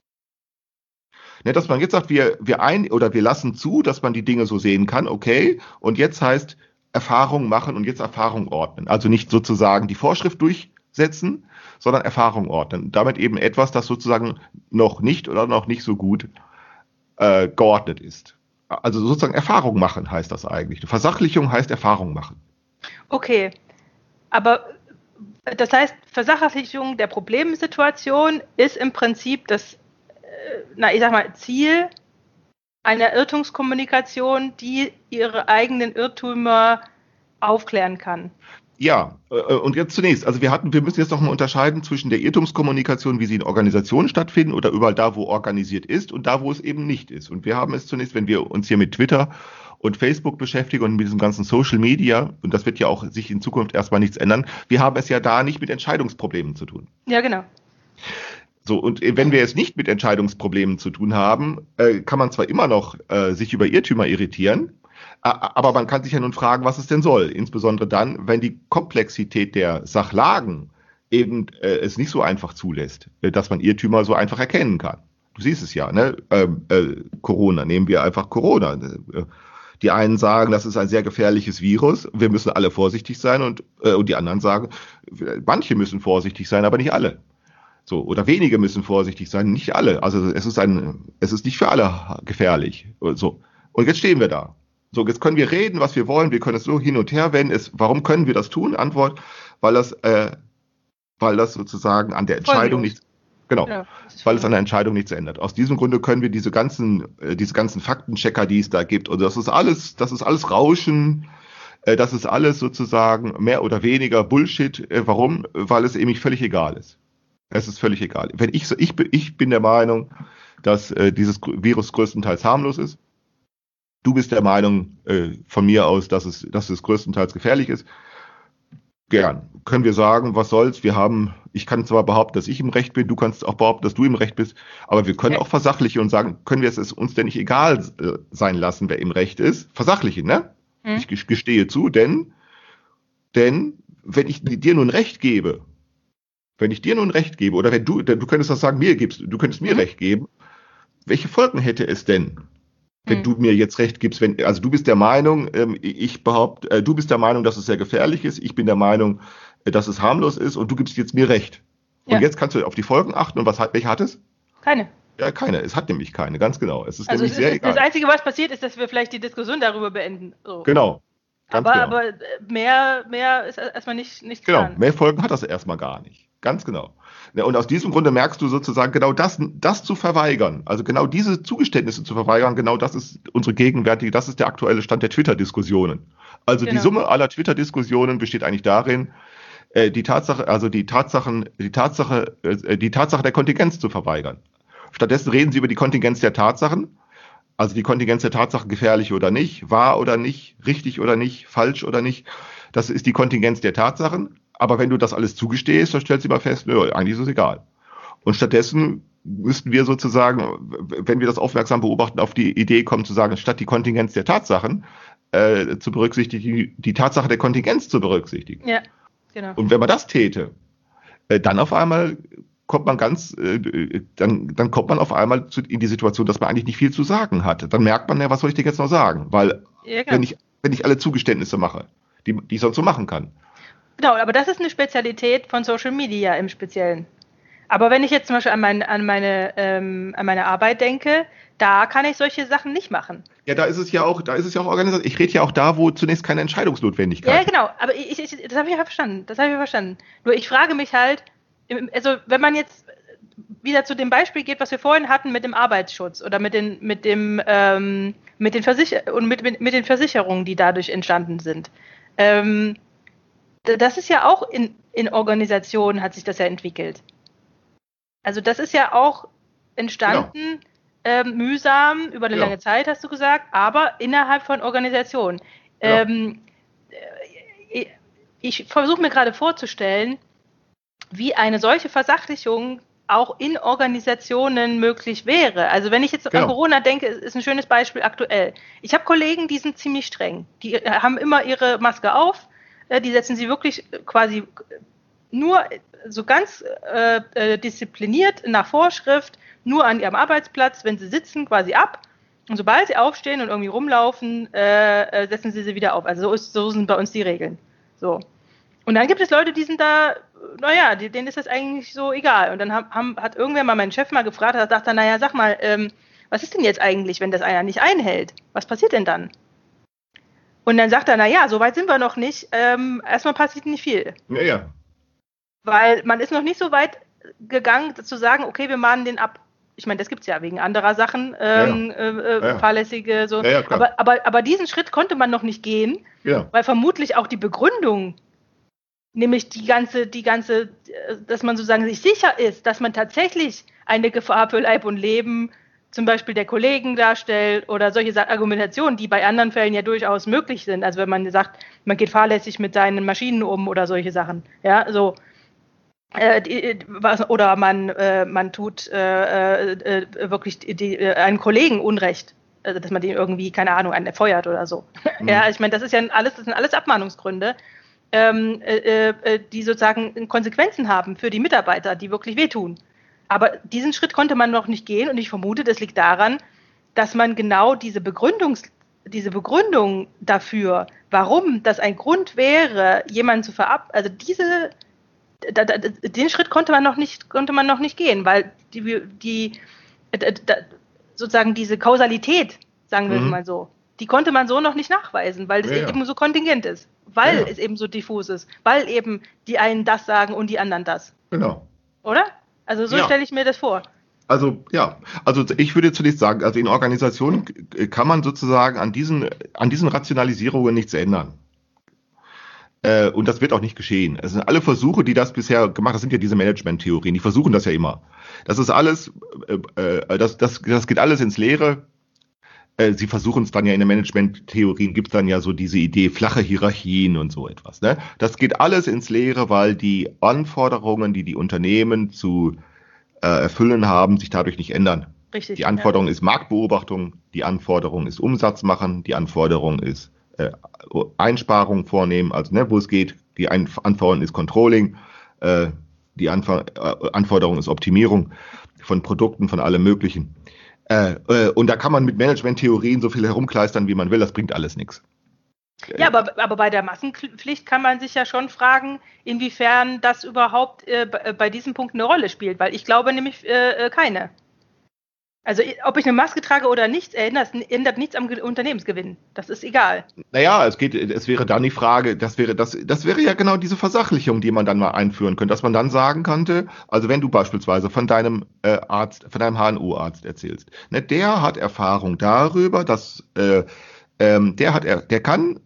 Ne, dass man jetzt sagt, wir lassen zu, dass man die Dinge so sehen kann, okay, und jetzt heißt Erfahrung machen und jetzt Erfahrung ordnen. Also nicht sozusagen die Vorschrift durchsetzen, sondern Erfahrung ordnen. Damit eben etwas, das sozusagen noch nicht oder noch nicht so gut geordnet ist. Also sozusagen Erfahrung machen heißt das eigentlich. Versachlichung heißt Erfahrung machen. Okay, aber das heißt, Versachlichung der Problemsituation ist im Prinzip das, ich sag mal, Ziel einer Irrtumskommunikation, die ihre eigenen Irrtümer aufklären kann. Ja, und jetzt zunächst, also wir müssen jetzt noch mal unterscheiden zwischen der Irrtumskommunikation, wie sie in Organisationen stattfinden oder überall da, wo organisiert ist und da, wo es eben nicht ist. Und wir haben es zunächst, wenn wir uns hier mit Twitter und Facebook beschäftigen und mit diesem ganzen Social Media, und das wird ja auch sich in Zukunft erstmal nichts ändern, wir haben es ja da nicht mit Entscheidungsproblemen zu tun. Ja, genau. So, und wenn wir es nicht mit Entscheidungsproblemen zu tun haben, kann man zwar immer noch sich über Irrtümer irritieren, aber man kann sich ja nun fragen, was es denn soll. Insbesondere dann, wenn die Komplexität der Sachlagen eben es nicht so einfach zulässt, dass man Irrtümer so einfach erkennen kann. Du siehst es ja, ne? Corona, nehmen wir einfach Corona. Die einen sagen, das ist ein sehr gefährliches Virus, wir müssen alle vorsichtig sein und die anderen sagen, manche müssen vorsichtig sein, aber nicht alle. So, oder wenige müssen vorsichtig sein, nicht alle. Also es ist nicht für alle gefährlich. So. Und jetzt stehen wir da. So, jetzt können wir reden, was wir wollen, wir können es so hin und her wenden. Warum können wir das tun? Antwort, weil das sozusagen an der Entscheidung nichts, genau, weil es an der Entscheidung nichts ändert. Aus diesem Grunde können wir diese ganzen Faktenchecker, die es da gibt, und das ist alles Rauschen, das ist alles sozusagen mehr oder weniger Bullshit. Warum? Weil es eben völlig egal ist. Es ist völlig egal. Ich bin der Meinung, dass dieses Virus größtenteils harmlos ist. Du bist der Meinung von mir aus, dass es größtenteils gefährlich ist. Gern. Können wir sagen, was soll's? Ich kann zwar behaupten, dass ich im Recht bin, du kannst auch behaupten, dass du im Recht bist, aber wir können auch versachlichen und sagen, können wir es uns denn nicht egal sein lassen, wer im Recht ist? Versachlichen, ne? Ich gestehe zu, denn wenn ich dir nun Recht gebe, oder wenn du könntest das sagen, du könntest mir Recht geben, welche Folgen hätte es denn, wenn du mir jetzt Recht gibst, also du bist der Meinung, du bist der Meinung, dass es sehr gefährlich ist, ich bin der Meinung, dass es harmlos ist und du gibst jetzt mir Recht. Und jetzt kannst du auf die Folgen achten und welche hat es? Keine. Ja, keine. Es hat nämlich keine, ganz genau. Es ist also nämlich sehr egal. Das Einzige, was passiert, ist, dass wir vielleicht die Diskussion darüber beenden. So. Genau. Aber mehr ist erstmal nicht genau, dran. Mehr Folgen hat das erstmal gar nicht. Ganz genau. Und aus diesem Grunde merkst du sozusagen, genau das zu verweigern, also genau diese Zugeständnisse zu verweigern, genau das ist das ist der aktuelle Stand der Twitter-Diskussionen. Also die Summe aller Twitter-Diskussionen besteht eigentlich darin, die Tatsache der Kontingenz zu verweigern. Stattdessen reden sie über die Kontingenz der Tatsachen, also die Kontingenz der Tatsachen, gefährlich oder nicht, wahr oder nicht, richtig oder nicht, falsch oder nicht. Das ist die Kontingenz der Tatsachen. Aber wenn du das alles zugestehst, dann stellst du mal fest, nö, eigentlich ist es egal. Und stattdessen müssten wir sozusagen, wenn wir das aufmerksam beobachten, auf die Idee kommen zu sagen, statt die Kontingenz der Tatsachen zu berücksichtigen, die Tatsache der Kontingenz zu berücksichtigen. Ja, genau. Und wenn man das täte, dann auf einmal kommt man dann kommt man auf einmal in die Situation, dass man eigentlich nicht viel zu sagen hat. Dann merkt man ja, was soll ich dir jetzt noch sagen? Weil wenn ich alle Zugeständnisse mache, die ich sonst so machen kann. Genau, aber das ist eine Spezialität von Social Media im Speziellen. Aber wenn ich jetzt zum Beispiel an meine Arbeit denke, da kann ich solche Sachen nicht machen. Ja, da ist es ja auch organisiert. Ich rede ja auch da, wo zunächst keine Entscheidungsnotwendigkeit ist. Ja, genau, aber das habe ich ja verstanden. Nur ich frage mich halt, also wenn man jetzt wieder zu dem Beispiel geht, was wir vorhin hatten mit dem Arbeitsschutz oder mit den Versicherungen, die dadurch entstanden sind. Das ist ja auch in Organisationen hat sich das ja entwickelt. Also das ist ja auch entstanden, mühsam, über eine lange Zeit, hast du gesagt, aber innerhalb von Organisationen. ich versuche mir gerade vorzustellen, wie eine solche Versachlichung auch in Organisationen möglich wäre. Also wenn ich jetzt an Corona denke, ist ein schönes Beispiel aktuell. Ich habe Kollegen, die sind ziemlich streng. Die haben immer ihre Maske auf, die setzen sie wirklich quasi nur so ganz diszipliniert nach Vorschrift, nur an ihrem Arbeitsplatz, wenn sie sitzen, quasi ab. Und sobald sie aufstehen und irgendwie rumlaufen, setzen sie wieder auf. Also so sind bei uns die Regeln. So. Und dann gibt es Leute, die sind da, naja, denen ist das eigentlich so egal. Und dann hat irgendwer mal meinen Chef mal gefragt, da sagt er, naja, sag mal, was ist denn jetzt eigentlich, wenn das einer nicht einhält? Was passiert denn dann? Und dann sagt er, naja, so weit sind wir noch nicht. Erstmal passiert nicht viel. Ja. Weil man ist noch nicht so weit gegangen, zu sagen, okay, wir mahnen den ab. Ich meine, das gibt es ja wegen anderer Sachen, fahrlässige, so. Ja, aber diesen Schritt konnte man noch nicht gehen, weil vermutlich auch die Begründung, nämlich die ganze, dass man sozusagen sich sicher ist, dass man tatsächlich eine Gefahr für Leib und Leben zum Beispiel der Kollegen darstellt oder solche Argumentationen, die bei anderen Fällen ja durchaus möglich sind. Also wenn man sagt, man geht fahrlässig mit seinen Maschinen um oder solche Sachen. Ja, so. Oder man tut wirklich einen Kollegen Unrecht, also dass man den irgendwie, keine Ahnung, einen feuert oder so. Ja, ich meine, das sind alles Abmahnungsgründe, die sozusagen Konsequenzen haben für die Mitarbeiter, die wirklich wehtun. Aber diesen Schritt konnte man noch nicht gehen und ich vermute, das liegt daran, dass man genau diese Begründung dafür, warum das ein Grund wäre, jemanden zu verabschieden, also den Schritt konnte man noch nicht gehen, weil sozusagen diese Kausalität, sagen wir mal so, die konnte man so noch nicht nachweisen, weil es eben so kontingent ist, weil es eben so diffus ist, weil eben die einen das sagen und die anderen das. Genau. Oder? Also so stelle ich mir das vor. Also ich würde zunächst sagen, also in Organisationen kann man sozusagen an diesen Rationalisierungen nichts ändern. Und das wird auch nicht geschehen. Es sind alle Versuche, die das bisher gemacht haben, das sind ja diese Management-Theorien, die versuchen das ja immer. Das ist alles, das geht alles ins Leere. Sie versuchen es dann ja in den Management-Theorien, gibt es dann ja so diese Idee, flache Hierarchien und so etwas. Ne? Das geht alles ins Leere, weil die Anforderungen, die Unternehmen zu erfüllen haben, sich dadurch nicht ändern. Richtig. Die Anforderung ist Marktbeobachtung, die Anforderung ist Umsatz machen, die Anforderung ist Einsparungen vornehmen, also wo es geht. Die Anforderung ist Controlling, die Anforderung ist Optimierung von Produkten, von allem Möglichen. Und da kann man mit Management-Theorien so viel herumkleistern, wie man will, das bringt alles nichts. Ja, aber bei der Maskenpflicht kann man sich ja schon fragen, inwiefern das überhaupt bei diesem Punkt eine Rolle spielt, weil ich glaube nämlich keine. Also ob ich eine Maske trage oder nicht, ändert nichts am Unternehmensgewinn. Das ist egal. Naja, es wäre dann die Frage, das wäre ja genau diese Versachlichung, die man dann mal einführen könnte, dass man dann sagen könnte, also wenn du beispielsweise von deinem HNO-Arzt erzählst, ne, der hat Erfahrung darüber, dass der kann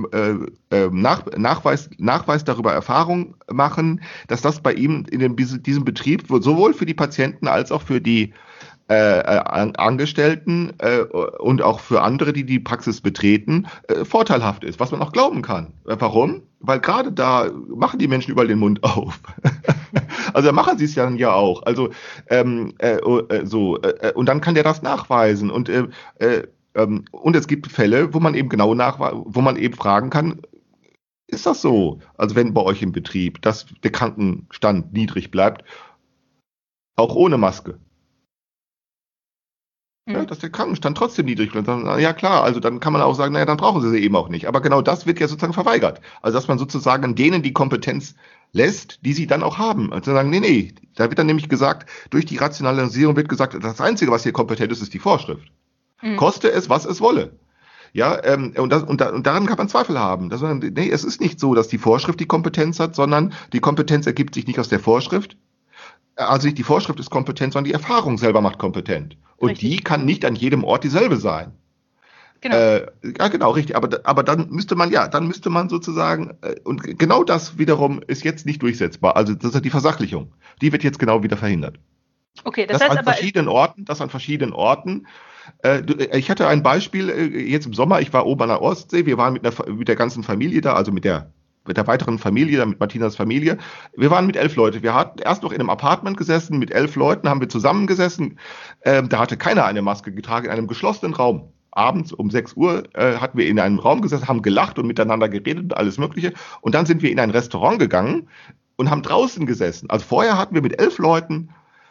Nachweis darüber Erfahrung machen, dass das bei ihm in diesem Betrieb sowohl für die Patienten als auch für die Angestellten und auch für andere, die die Praxis betreten, vorteilhaft ist, was man auch glauben kann. Warum? Weil gerade da machen die Menschen überall den Mund auf. Also da machen sie es ja dann ja auch. Also und dann kann der das nachweisen und es gibt Fälle, wo man eben wo man eben fragen kann, ist das so? Also wenn bei euch im Betrieb, dass der Krankenstand niedrig bleibt, auch ohne Maske. Ja, dass der Krankenstand trotzdem niedrig bleibt. Ja klar, also dann kann man auch sagen, naja, dann brauchen sie eben auch nicht. Aber genau das wird ja sozusagen verweigert. Also dass man sozusagen denen die Kompetenz lässt, die sie dann auch haben. Also sagen, nee, da wird dann nämlich gesagt, durch die Rationalisierung wird gesagt, das Einzige, was hier kompetent ist, ist die Vorschrift. Koste es, was es wolle. Ja, und daran kann man Zweifel haben. Nee, es ist nicht so, dass die Vorschrift die Kompetenz hat, sondern die Kompetenz ergibt sich nicht aus der Vorschrift. Also nicht die Vorschrift ist kompetent, sondern die Erfahrung selber macht kompetent. Und richtig. Die kann nicht an jedem Ort dieselbe sein. Genau. Ja, genau, richtig. Aber dann müsste man sozusagen, und genau das wiederum ist jetzt nicht durchsetzbar. Also das ist die Versachlichung. Die wird jetzt genau wieder verhindert. Okay, das heißt an verschiedenen Orten. Ich hatte ein Beispiel jetzt im Sommer, ich war oben an der Ostsee, wir waren mit der ganzen Familie da, also mit der der weiteren Familie, mit Martinas Familie. Wir waren mit 11 Leute. Wir hatten erst noch in einem Apartment gesessen, mit 11 Leuten haben wir zusammengesessen. Da hatte keiner eine Maske getragen, in einem geschlossenen Raum. Abends um 6 Uhr hatten wir in einem Raum gesessen, haben gelacht und miteinander geredet und alles Mögliche. Und dann sind wir in ein Restaurant gegangen und haben draußen gesessen. Also vorher hatten wir mit 11 Leuten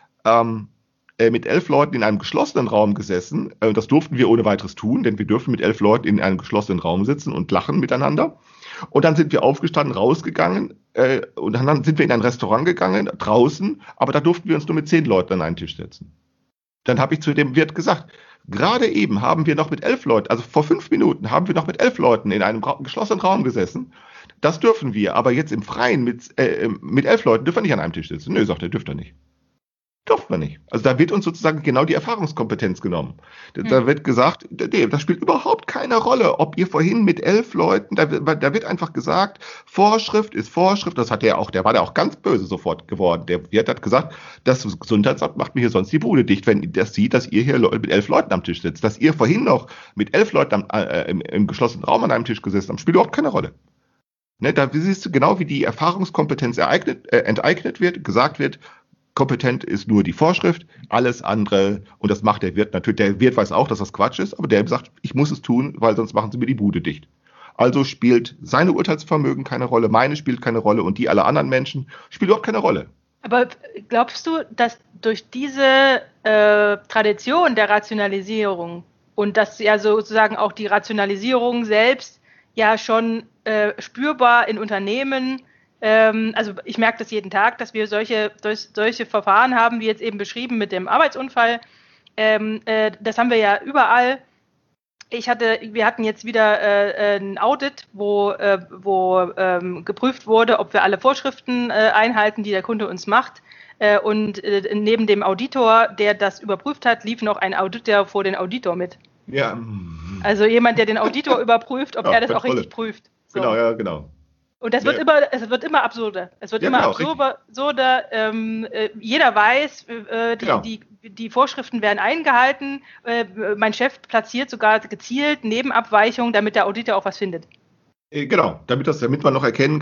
in einem geschlossenen Raum gesessen. Das durften wir ohne weiteres tun, denn wir dürfen mit 11 Leuten in einem geschlossenen Raum sitzen und lachen miteinander. Und dann sind wir aufgestanden, rausgegangen und dann sind wir in ein Restaurant gegangen, draußen, aber da durften wir uns nur mit 10 Leuten an einen Tisch setzen. Dann habe ich zu dem Wirt gesagt, gerade eben haben wir noch mit 11 Leuten, also vor 5 Minuten haben wir noch mit 11 Leuten in einem geschlossenen Raum gesessen. Das dürfen wir, aber jetzt im Freien mit 11 Leuten dürfen wir nicht an einem Tisch sitzen. Nö, sagt er, dürft ihr nicht. Durft man nicht. Also da wird uns sozusagen genau die Erfahrungskompetenz genommen. Da wird gesagt, nee, das spielt überhaupt keine Rolle, ob ihr vorhin mit 11 Leuten, da wird einfach gesagt, Vorschrift ist Vorschrift, das hat der war da auch ganz böse sofort geworden. Der Wirt hat gesagt, das Gesundheitsamt macht mir hier sonst die Bude dicht, wenn das sieht, dass ihr hier mit 11 Leuten am Tisch sitzt. Dass ihr vorhin noch mit 11 Leuten im geschlossenen Raum an einem Tisch gesessen habt, spielt überhaupt keine Rolle. Ne, da siehst du genau, wie die Erfahrungskompetenz enteignet wird, gesagt wird, kompetent ist nur die Vorschrift, alles andere, und das macht der Wirt natürlich, der Wirt weiß auch, dass das Quatsch ist, aber der sagt, ich muss es tun, weil sonst machen sie mir die Bude dicht. Also spielt seine Urteilsvermögen keine Rolle, meine spielt keine Rolle und die aller anderen Menschen spielt überhaupt keine Rolle. Aber glaubst du, dass durch diese Tradition der Rationalisierung und dass ja sozusagen auch die Rationalisierung selbst ja schon spürbar in Unternehmen, also ich merke das jeden Tag, dass wir solche Verfahren haben, wie jetzt eben beschrieben mit dem Arbeitsunfall. Das haben wir ja überall. Wir hatten jetzt wieder ein Audit, wo geprüft wurde, ob wir alle Vorschriften einhalten, die der Kunde uns macht. Und neben dem Auditor, der das überprüft hat, lief noch ein Auditor vor den Auditor mit. Ja. Also jemand, der den Auditor überprüft, ob er das auch richtig prüft. So. Genau, ja, genau. Und es wird immer absurder. Es wird immer absurder. Jeder weiß, die Vorschriften werden eingehalten. Mein Chef platziert sogar gezielt Nebenabweichungen, damit der Auditor auch was findet. Genau, damit man noch erkennen,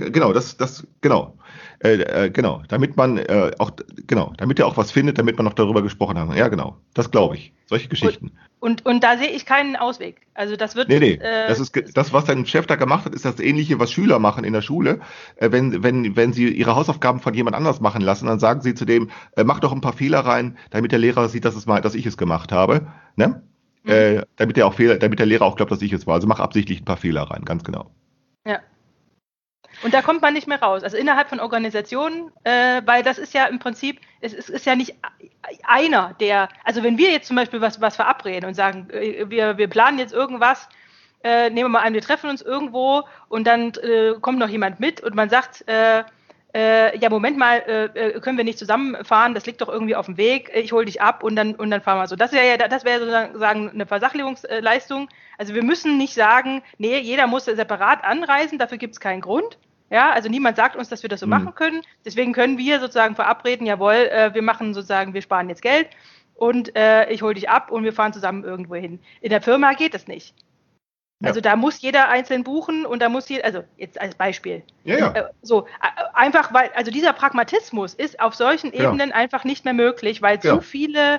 damit er auch was findet, damit man noch darüber gesprochen hat. Ja, genau, das glaube ich. Solche Geschichten. Und da sehe ich keinen Ausweg. Also das wird. Nee. Das, was dein Chef da gemacht hat, ist das Ähnliche, was Schüler machen in der Schule. Wenn sie ihre Hausaufgaben von jemand anders machen lassen, dann sagen sie zu dem, mach doch ein paar Fehler rein, damit der Lehrer sieht, dass ich es gemacht habe. Ne? Damit der Lehrer auch glaubt, dass ich es war. Also mach absichtlich ein paar Fehler rein, ganz genau. Ja. Und da kommt man nicht mehr raus. Also innerhalb von Organisationen, weil das ist ja im Prinzip, es ist ja nicht einer, also wenn wir jetzt zum Beispiel was verabreden und sagen, wir planen jetzt irgendwas, nehmen wir mal an, wir treffen uns irgendwo und dann kommt noch jemand mit und man sagt, ja, Moment mal, können wir nicht zusammenfahren, das liegt doch irgendwie auf dem Weg, ich hole dich ab und dann fahren wir so. Das wäre sozusagen eine Versachlichungsleistung. Also wir müssen nicht sagen, nee, jeder muss separat anreisen, dafür gibt es keinen Grund. Ja, also niemand sagt uns, dass wir das so machen können. Deswegen können wir sozusagen verabreden, jawohl, wir sparen jetzt Geld und ich hole dich ab und wir fahren zusammen irgendwo hin. In der Firma geht das nicht. Ja. Also da muss jeder einzeln buchen und da muss also jetzt als Beispiel. Ja. Einfach, weil, also dieser Pragmatismus ist auf solchen Ebenen einfach nicht mehr möglich, weil zu viele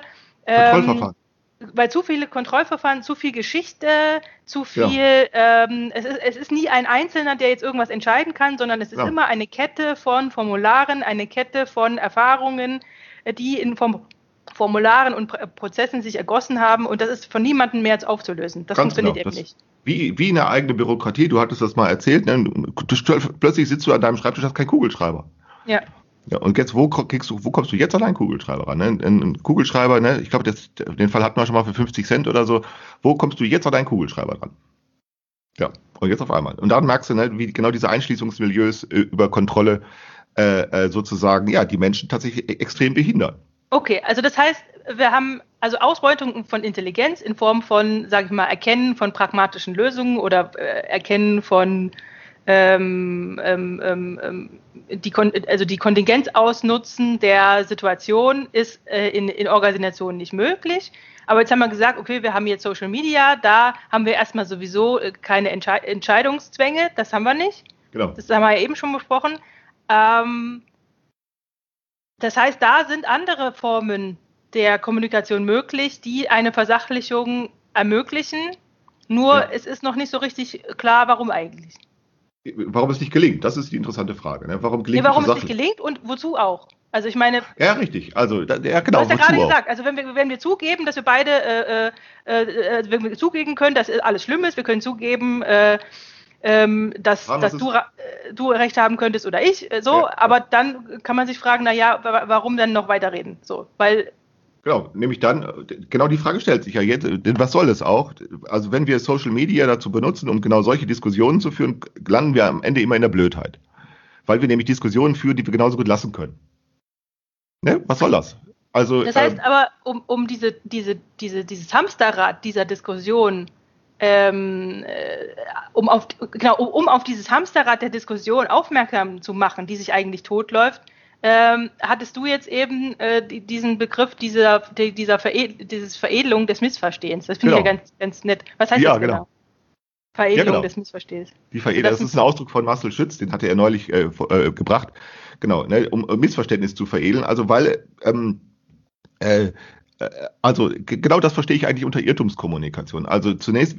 Kontrollverfahren, zu viel Geschichte, zu viel, es ist nie ein Einzelner, der jetzt irgendwas entscheiden kann, sondern es ist immer eine Kette von Formularen, eine Kette von Erfahrungen, die in Formularen und Prozessen sich ergossen haben und das ist von niemandem mehr aufzulösen. Das funktioniert eben nicht. Wie eine eigene Bürokratie, du hattest das mal erzählt, ne? Plötzlich sitzt du an deinem Schreibtisch, hast keinen Kugelschreiber. Ja. Ja, und jetzt, wo kommst du jetzt an einen Kugelschreiber ran? Ne? Ein Kugelschreiber, ne? Ich glaube, den Fall hatten wir schon mal für 50 Cent oder so. Wo kommst du jetzt an einen Kugelschreiber ran? Ja, und jetzt auf einmal. Und dann merkst du, ne, wie genau diese Einschließungsmilieus über Kontrolle sozusagen, ja, die Menschen tatsächlich extrem behindern. Okay, also das heißt, wir haben also Ausbeutung von Intelligenz in Form von, sage ich mal, Erkennen von pragmatischen Lösungen oder Erkennen von die Kontingenz ausnutzen der Situation ist in Organisationen nicht möglich. Aber jetzt haben wir gesagt, okay, wir haben jetzt Social Media, da haben wir erstmal sowieso keine Entscheidungszwänge, das haben wir nicht. Genau. Das haben wir ja eben schon besprochen. Das heißt, da sind andere Formen der Kommunikation möglich, die eine Versachlichung ermöglichen. Nur es ist noch nicht so richtig klar, warum eigentlich. Warum es nicht gelingt, das ist die interessante Frage. Ne? Warum gelingt warum die es nicht gelingt und wozu auch. Also ich meine, ja, richtig. Also, genau, du hast ja gerade wozu auch? gesagt, also wenn wir zugeben, dass wir beide wenn wir zugeben können, dass alles schlimm ist, wir können zugeben, dass du Recht haben könntest oder ich, aber dann kann man sich fragen, naja, warum dann noch weiterreden? So, weil genau, nämlich dann, genau die Frage stellt sich ja jetzt, denn was soll es auch? Also wenn wir Social Media dazu benutzen, um genau solche Diskussionen zu führen, landen wir am Ende immer in der Blödheit. Weil wir nämlich Diskussionen führen, die wir genauso gut lassen können. Ne? Was soll das? Also, das heißt aber, um dieses Hamsterrad dieser Diskussion, um auf dieses Hamsterrad der Diskussion aufmerksam zu machen, die sich eigentlich totläuft, hattest du jetzt eben diesen Begriff dieses Veredelung des Missverstehens. Das finde ich ja ganz, ganz nett. Was heißt das genau? Veredelung des Missverstehens. Die Veredelung, das ist ein Ausdruck von Marcel Schütz, den hatte er neulich gebracht, genau, ne, um Missverständnis zu veredeln. Also weil, also genau das verstehe ich eigentlich unter Irrtumskommunikation. Also zunächst,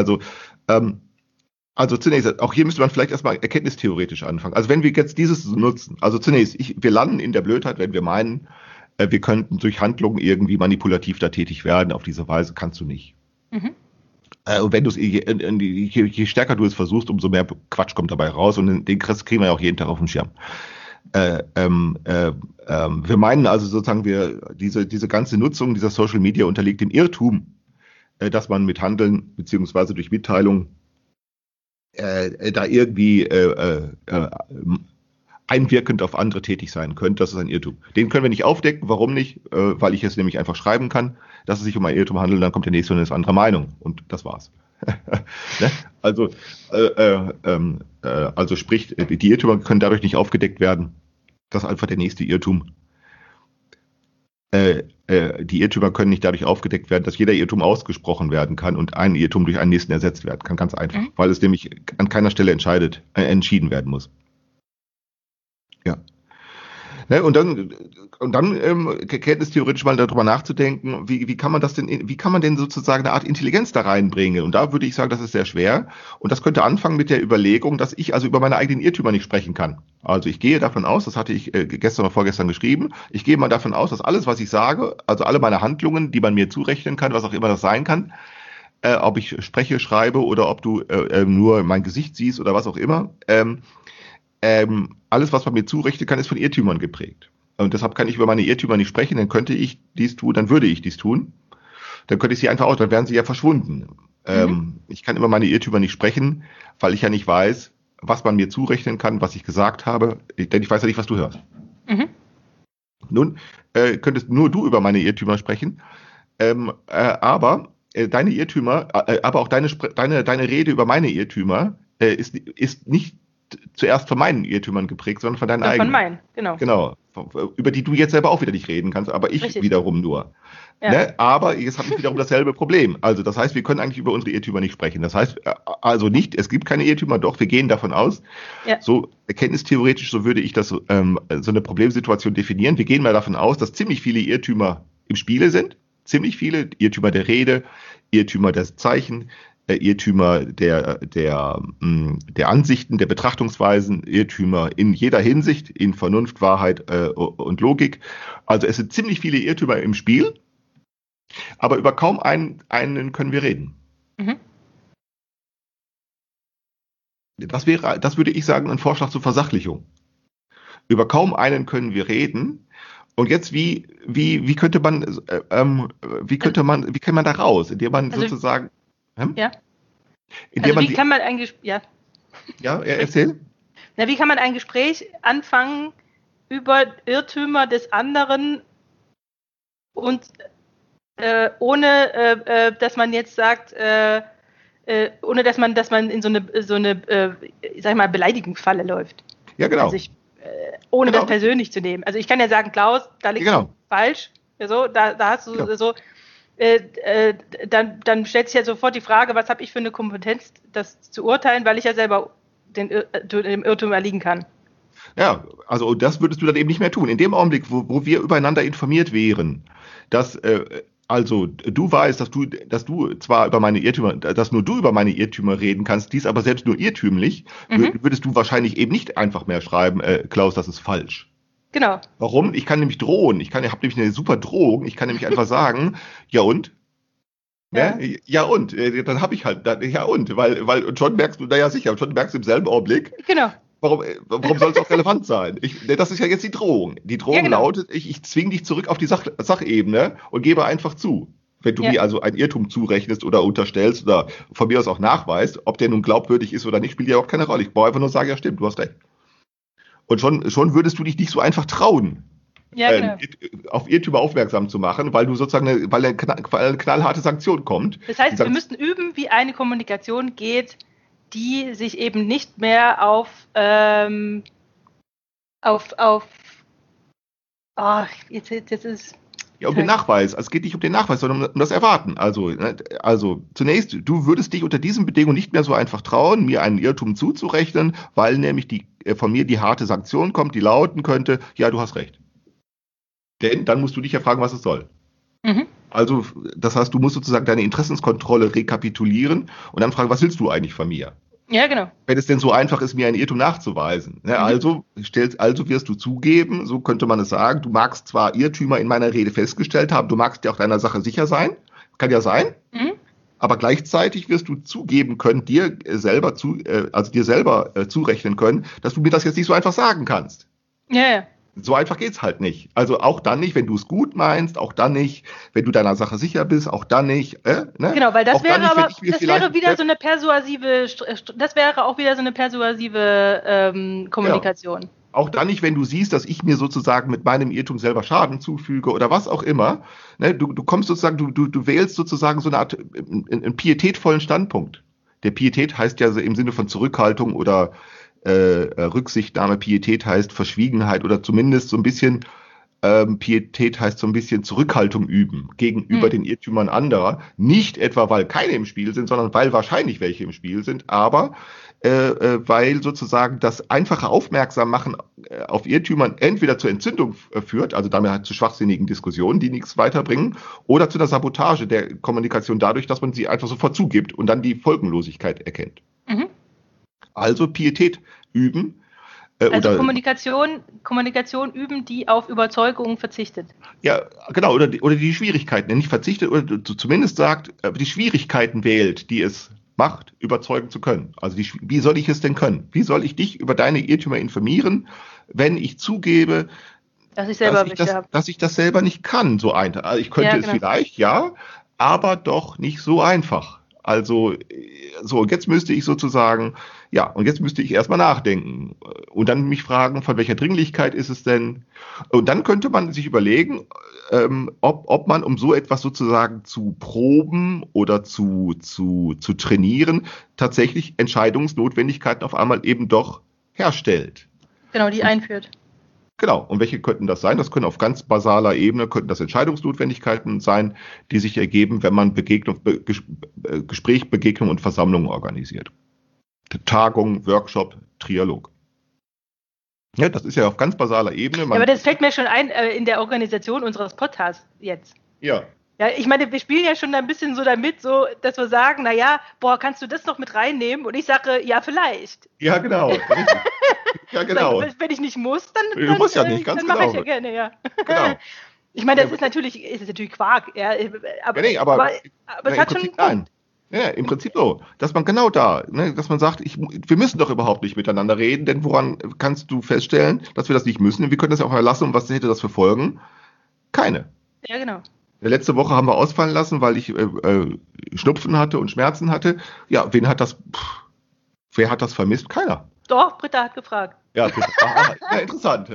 auch hier müsste man vielleicht erstmal erkenntnistheoretisch anfangen. Also wenn wir jetzt dieses nutzen, also zunächst, wir landen in der Blödheit, wenn wir meinen, wir könnten durch Handlungen irgendwie manipulativ da tätig werden. Auf diese Weise kannst du nicht. Mhm. Und wenn du es, je stärker du es versuchst, umso mehr Quatsch kommt dabei raus und den kriegen wir ja auch jeden Tag auf dem Schirm. Wir meinen also sozusagen, diese ganze Nutzung dieser Social Media unterliegt dem Irrtum, dass man mit Handeln beziehungsweise durch Mitteilung da irgendwie einwirkend auf andere tätig sein könnte. Das ist ein Irrtum. Den können wir nicht aufdecken. Warum nicht? Weil ich es nämlich einfach schreiben kann, dass es sich um ein Irrtum handelt, dann kommt der Nächste und ist anderer Meinung. Und das war's. Ne? Also sprich, die Irrtümer können dadurch nicht aufgedeckt werden, dass einfach der nächste Irrtum die Irrtümer können nicht dadurch aufgedeckt werden, dass jeder Irrtum ausgesprochen werden kann und ein Irrtum durch einen nächsten ersetzt werden kann. Ganz einfach, weil es nämlich an keiner Stelle entschieden werden muss. Ja. Ne, und dann erkenntnistheoretisch mal darüber nachzudenken, wie kann man denn sozusagen eine Art Intelligenz da reinbringen? Und da würde ich sagen, das ist sehr schwer. Und das könnte anfangen mit der Überlegung, dass ich also über meine eigenen Irrtümer nicht sprechen kann. Also ich gehe davon aus, das hatte ich gestern oder vorgestern geschrieben, ich gehe mal davon aus, dass alles, was ich sage, also alle meine Handlungen, die man mir zurechnen kann, was auch immer das sein kann, ob ich spreche, schreibe oder ob du nur mein Gesicht siehst oder was auch immer, alles, was man mir zurechnen kann, ist von Irrtümern geprägt. Und deshalb kann ich über meine Irrtümer nicht sprechen, dann könnte ich dies tun, dann würde ich dies tun. Dann könnte ich sie einfach dann wären sie ja verschwunden. Ich kann über meine Irrtümer nicht sprechen, weil ich ja nicht weiß, was man mir zurechnen kann, was ich gesagt habe, denn ich weiß ja nicht, was du hörst. Mhm. Nun könntest nur du über meine Irrtümer sprechen, aber deine Irrtümer, aber auch deine Rede über meine Irrtümer ist nicht zuerst von meinen Irrtümern geprägt, sondern von deinen eigenen. Von meinen, genau. Genau, über die du jetzt selber auch wieder nicht reden kannst, aber ich Richtig. Wiederum nur. Ja. Ne? Aber jetzt habe ich wiederum dasselbe Problem. Also das heißt, wir können eigentlich über unsere Irrtümer nicht sprechen. Das heißt also nicht, es gibt keine Irrtümer, doch, wir gehen davon aus, so erkenntnistheoretisch, so würde ich das so eine Problemsituation definieren. Wir gehen mal davon aus, dass ziemlich viele Irrtümer im Spiele sind. Ziemlich viele Irrtümer der Rede, Irrtümer des Zeichen, Irrtümer der Ansichten, der Betrachtungsweisen, Irrtümer in jeder Hinsicht, in Vernunft, Wahrheit und Logik. Also es sind ziemlich viele Irrtümer im Spiel, aber über kaum einen können wir reden. Mhm. Das würde ich sagen, ein Vorschlag zur Versachlichung. Über kaum einen können wir reden. Und jetzt, wie kann man da raus, indem man sozusagen Ja. Wie kann man ein Gespräch, erzähl. Wie kann man ein Gespräch anfangen über Irrtümer des anderen und ohne dass man jetzt sagt, ohne dass man in so eine sag ich mal, Beleidigungsfalle läuft. Ja, genau. Also ohne das persönlich zu nehmen. Also ich kann ja sagen, Klaus, da liegst du falsch. So, da hast du so. Dann stellt sich ja sofort die Frage, was habe ich für eine Kompetenz, das zu urteilen, weil ich ja selber dem Irrtum erliegen kann. Ja, also das würdest du dann eben nicht mehr tun. In dem Augenblick, wo wir übereinander informiert wären, dass also du weißt, dass du zwar über meine Irrtümer, dass nur du über meine Irrtümer reden kannst, dies aber selbst nur irrtümlich, würdest du wahrscheinlich eben nicht einfach mehr schreiben, Klaus, das ist falsch. Genau. Warum? Ich kann nämlich drohen. Ich habe nämlich eine super Drohung. Ich kann nämlich einfach sagen, ja und? Ja. Ne? Ja und? Dann habe ich halt, ja und? Weil und schon merkst du, naja sicher, schon merkst du im selben Augenblick, Genau. warum soll es auch relevant sein? Das ist ja jetzt die Drohung. Die Drohung Ja, genau. lautet, ich zwinge dich zurück auf die Sachebene und gebe einfach zu. Wenn du mir also ein Irrtum zurechnest oder unterstellst oder von mir aus auch nachweist, ob der nun glaubwürdig ist oder nicht, spielt ja auch keine Rolle. Ich brauche einfach nur sagen, ja stimmt, du hast recht. Und schon würdest du dich nicht so einfach trauen, Ja, genau. auf Irrtümer aufmerksam zu machen, weil du sozusagen weil eine knallharte Sanktion kommt. Das heißt, wir müssten üben, wie eine Kommunikation geht, die sich eben nicht mehr auf jetzt ist Ja, um den Nachweis. Also es geht nicht um den Nachweis, sondern um das Erwarten. Also zunächst, du würdest dich unter diesen Bedingungen nicht mehr so einfach trauen, mir einen Irrtum zuzurechnen, weil nämlich von mir die harte Sanktion kommt, die lauten könnte, ja, du hast recht. Denn dann musst du dich ja fragen, was es soll. Also, das heißt, du musst sozusagen deine Interessenskontrolle rekapitulieren und dann fragen, was willst du eigentlich von mir? Ja, genau. Wenn es denn so einfach ist, mir einen Irrtum nachzuweisen. Ne? Also wirst du zugeben, so könnte man es sagen, du magst zwar Irrtümer in meiner Rede festgestellt haben, du magst dir auch deiner Sache sicher sein, kann ja sein, aber gleichzeitig wirst du zugeben können, dir selber zurechnen können, dass du mir das jetzt nicht so einfach sagen kannst. Ja. So einfach geht's halt nicht. Also auch dann nicht, wenn du es gut meinst, auch dann nicht, wenn du deiner Sache sicher bist, auch dann nicht. Ne? Genau, weil das auch wäre nicht, aber, das wäre wieder so eine persuasive, das wäre auch wieder so eine persuasive Kommunikation. Genau. Auch dann nicht, wenn du siehst, dass ich mir sozusagen mit meinem Irrtum selber Schaden zufüge oder was auch immer. Ne? Du kommst sozusagen, du wählst sozusagen so eine Art einen pietätvollen Standpunkt. Der Pietät heißt ja im Sinne von Zurückhaltung oder Rücksichtnahme, Pietät heißt Verschwiegenheit oder zumindest so ein bisschen Pietät heißt so ein bisschen Zurückhaltung üben gegenüber den Irrtümern anderer. Nicht etwa, weil keine im Spiel sind, sondern weil wahrscheinlich welche im Spiel sind, aber weil sozusagen das einfache Aufmerksammachen auf Irrtümern entweder zur Entzündung führt, also damit halt zu schwachsinnigen Diskussionen, die nichts weiterbringen, oder zu einer Sabotage der Kommunikation dadurch, dass man sie einfach sofort zugibt und dann die Folgenlosigkeit erkennt. Also Pietät üben. Also Kommunikation üben, die auf Überzeugungen verzichtet. Ja, genau, oder die Schwierigkeiten, nicht verzichtet, oder zumindest sagt, die Schwierigkeiten wählt, die es macht, überzeugen zu können. Also wie soll ich es denn können? Wie soll ich dich über deine Irrtümer informieren, wenn ich zugebe, dass ich das selber nicht kann, so einfach. Also ich könnte es vielleicht, ja, aber doch nicht so einfach. Also, so, und jetzt müsste ich sozusagen, und jetzt müsste ich erstmal nachdenken und dann mich fragen, von welcher Dringlichkeit ist es denn? Und dann könnte man sich überlegen, ob man, um so etwas sozusagen zu proben oder zu trainieren, tatsächlich Entscheidungsnotwendigkeiten auf einmal eben doch herstellt. Genau, die einführt. Genau. Und welche könnten das sein? Das können auf ganz basaler Ebene, könnten das Entscheidungsnotwendigkeiten sein, die sich ergeben, wenn man Gespräch, Begegnung und Versammlungen organisiert. Tagung, Workshop, Trialog. Ja, das ist ja auf ganz basaler Ebene. Aber das fällt mir schon ein in der Organisation unseres Podcasts jetzt. Ja. Ja, ich meine, wir spielen ja schon ein bisschen so damit, so, dass wir sagen, naja, kannst du das noch mit reinnehmen? Und ich sage, ja, vielleicht. Ja, genau. Ja, genau. Wenn ich nicht muss, dann du musst ja nicht, ganz dann mache genau. ich ja gerne, ja. Genau. Ich meine, das ist natürlich Quark, ja. Aber es hat schon einen Punkt. Ja, im Prinzip so, dass man genau dass man sagt, wir müssen doch überhaupt nicht miteinander reden, denn woran kannst du feststellen, dass wir das nicht müssen? Wir können das ja auch erlassen und was hätte das für Folgen? Keine. Ja, genau. Letzte Woche haben wir ausfallen lassen, weil ich Schnupfen hatte und Schmerzen hatte. Ja, wer hat das vermisst? Keiner. Doch, Britta hat gefragt. Ja, Britta. Ja, interessant.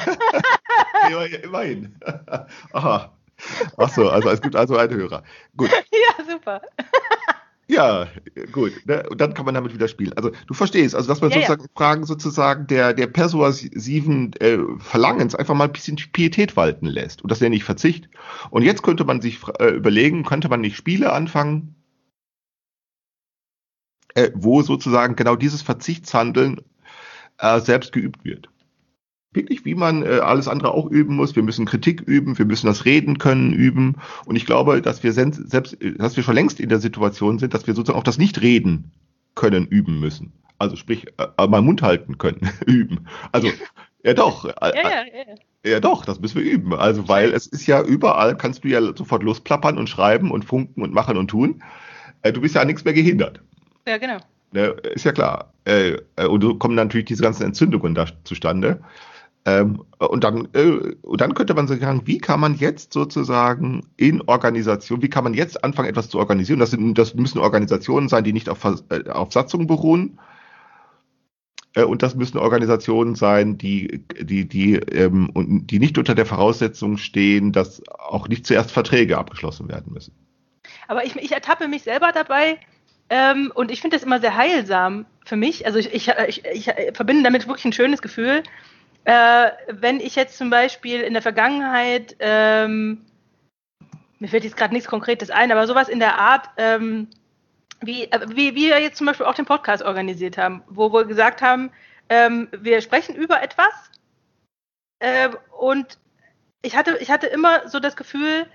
Immerhin. Aha. Ach so, also es gibt also einen Hörer. Gut. Ja, super. Ja, gut. Ne? Und dann kann man damit wieder spielen. Also du verstehst, also dass man Fragen sozusagen der persuasiven Verlangens einfach mal ein bisschen Pietät walten lässt. Und das nenne ich Verzicht. Und jetzt könnte man sich überlegen, könnte man nicht Spiele anfangen, wo sozusagen genau dieses Verzichtshandeln selbst geübt wird. Wirklich, wie man alles andere auch üben muss. Wir müssen Kritik üben, wir müssen das Reden können üben. Und ich glaube, dass wir dass wir schon längst in der Situation sind, dass wir sozusagen auch das Nicht-Reden können üben müssen. Also sprich, mal Mund halten können üben. Also, ja doch. Ja doch, das müssen wir üben. Also, weil es ist ja überall, kannst du ja sofort losplappern und schreiben und funken und machen und tun. Du bist ja an nichts mehr gehindert. Ja, genau. Ist ja klar. Und so kommen natürlich diese ganzen Entzündungen da zustande. Und dann könnte man sagen, wie kann man jetzt sozusagen in Organisation, wie kann man jetzt anfangen, etwas zu organisieren? Das müssen Organisationen sein, die nicht auf Satzungen beruhen. Und das müssen Organisationen sein, die nicht unter der Voraussetzung stehen, dass auch nicht zuerst Verträge abgeschlossen werden müssen. Aber ich ertappe mich selber dabei, und ich finde das immer sehr heilsam für mich. Also ich verbinde damit wirklich ein schönes Gefühl. Wenn ich jetzt zum Beispiel in der Vergangenheit, mir fällt jetzt gerade nichts Konkretes ein, aber sowas in der Art, wie wir jetzt zum Beispiel auch den Podcast organisiert haben, wo wir gesagt haben, wir sprechen über etwas, und ich hatte immer so das Gefühl,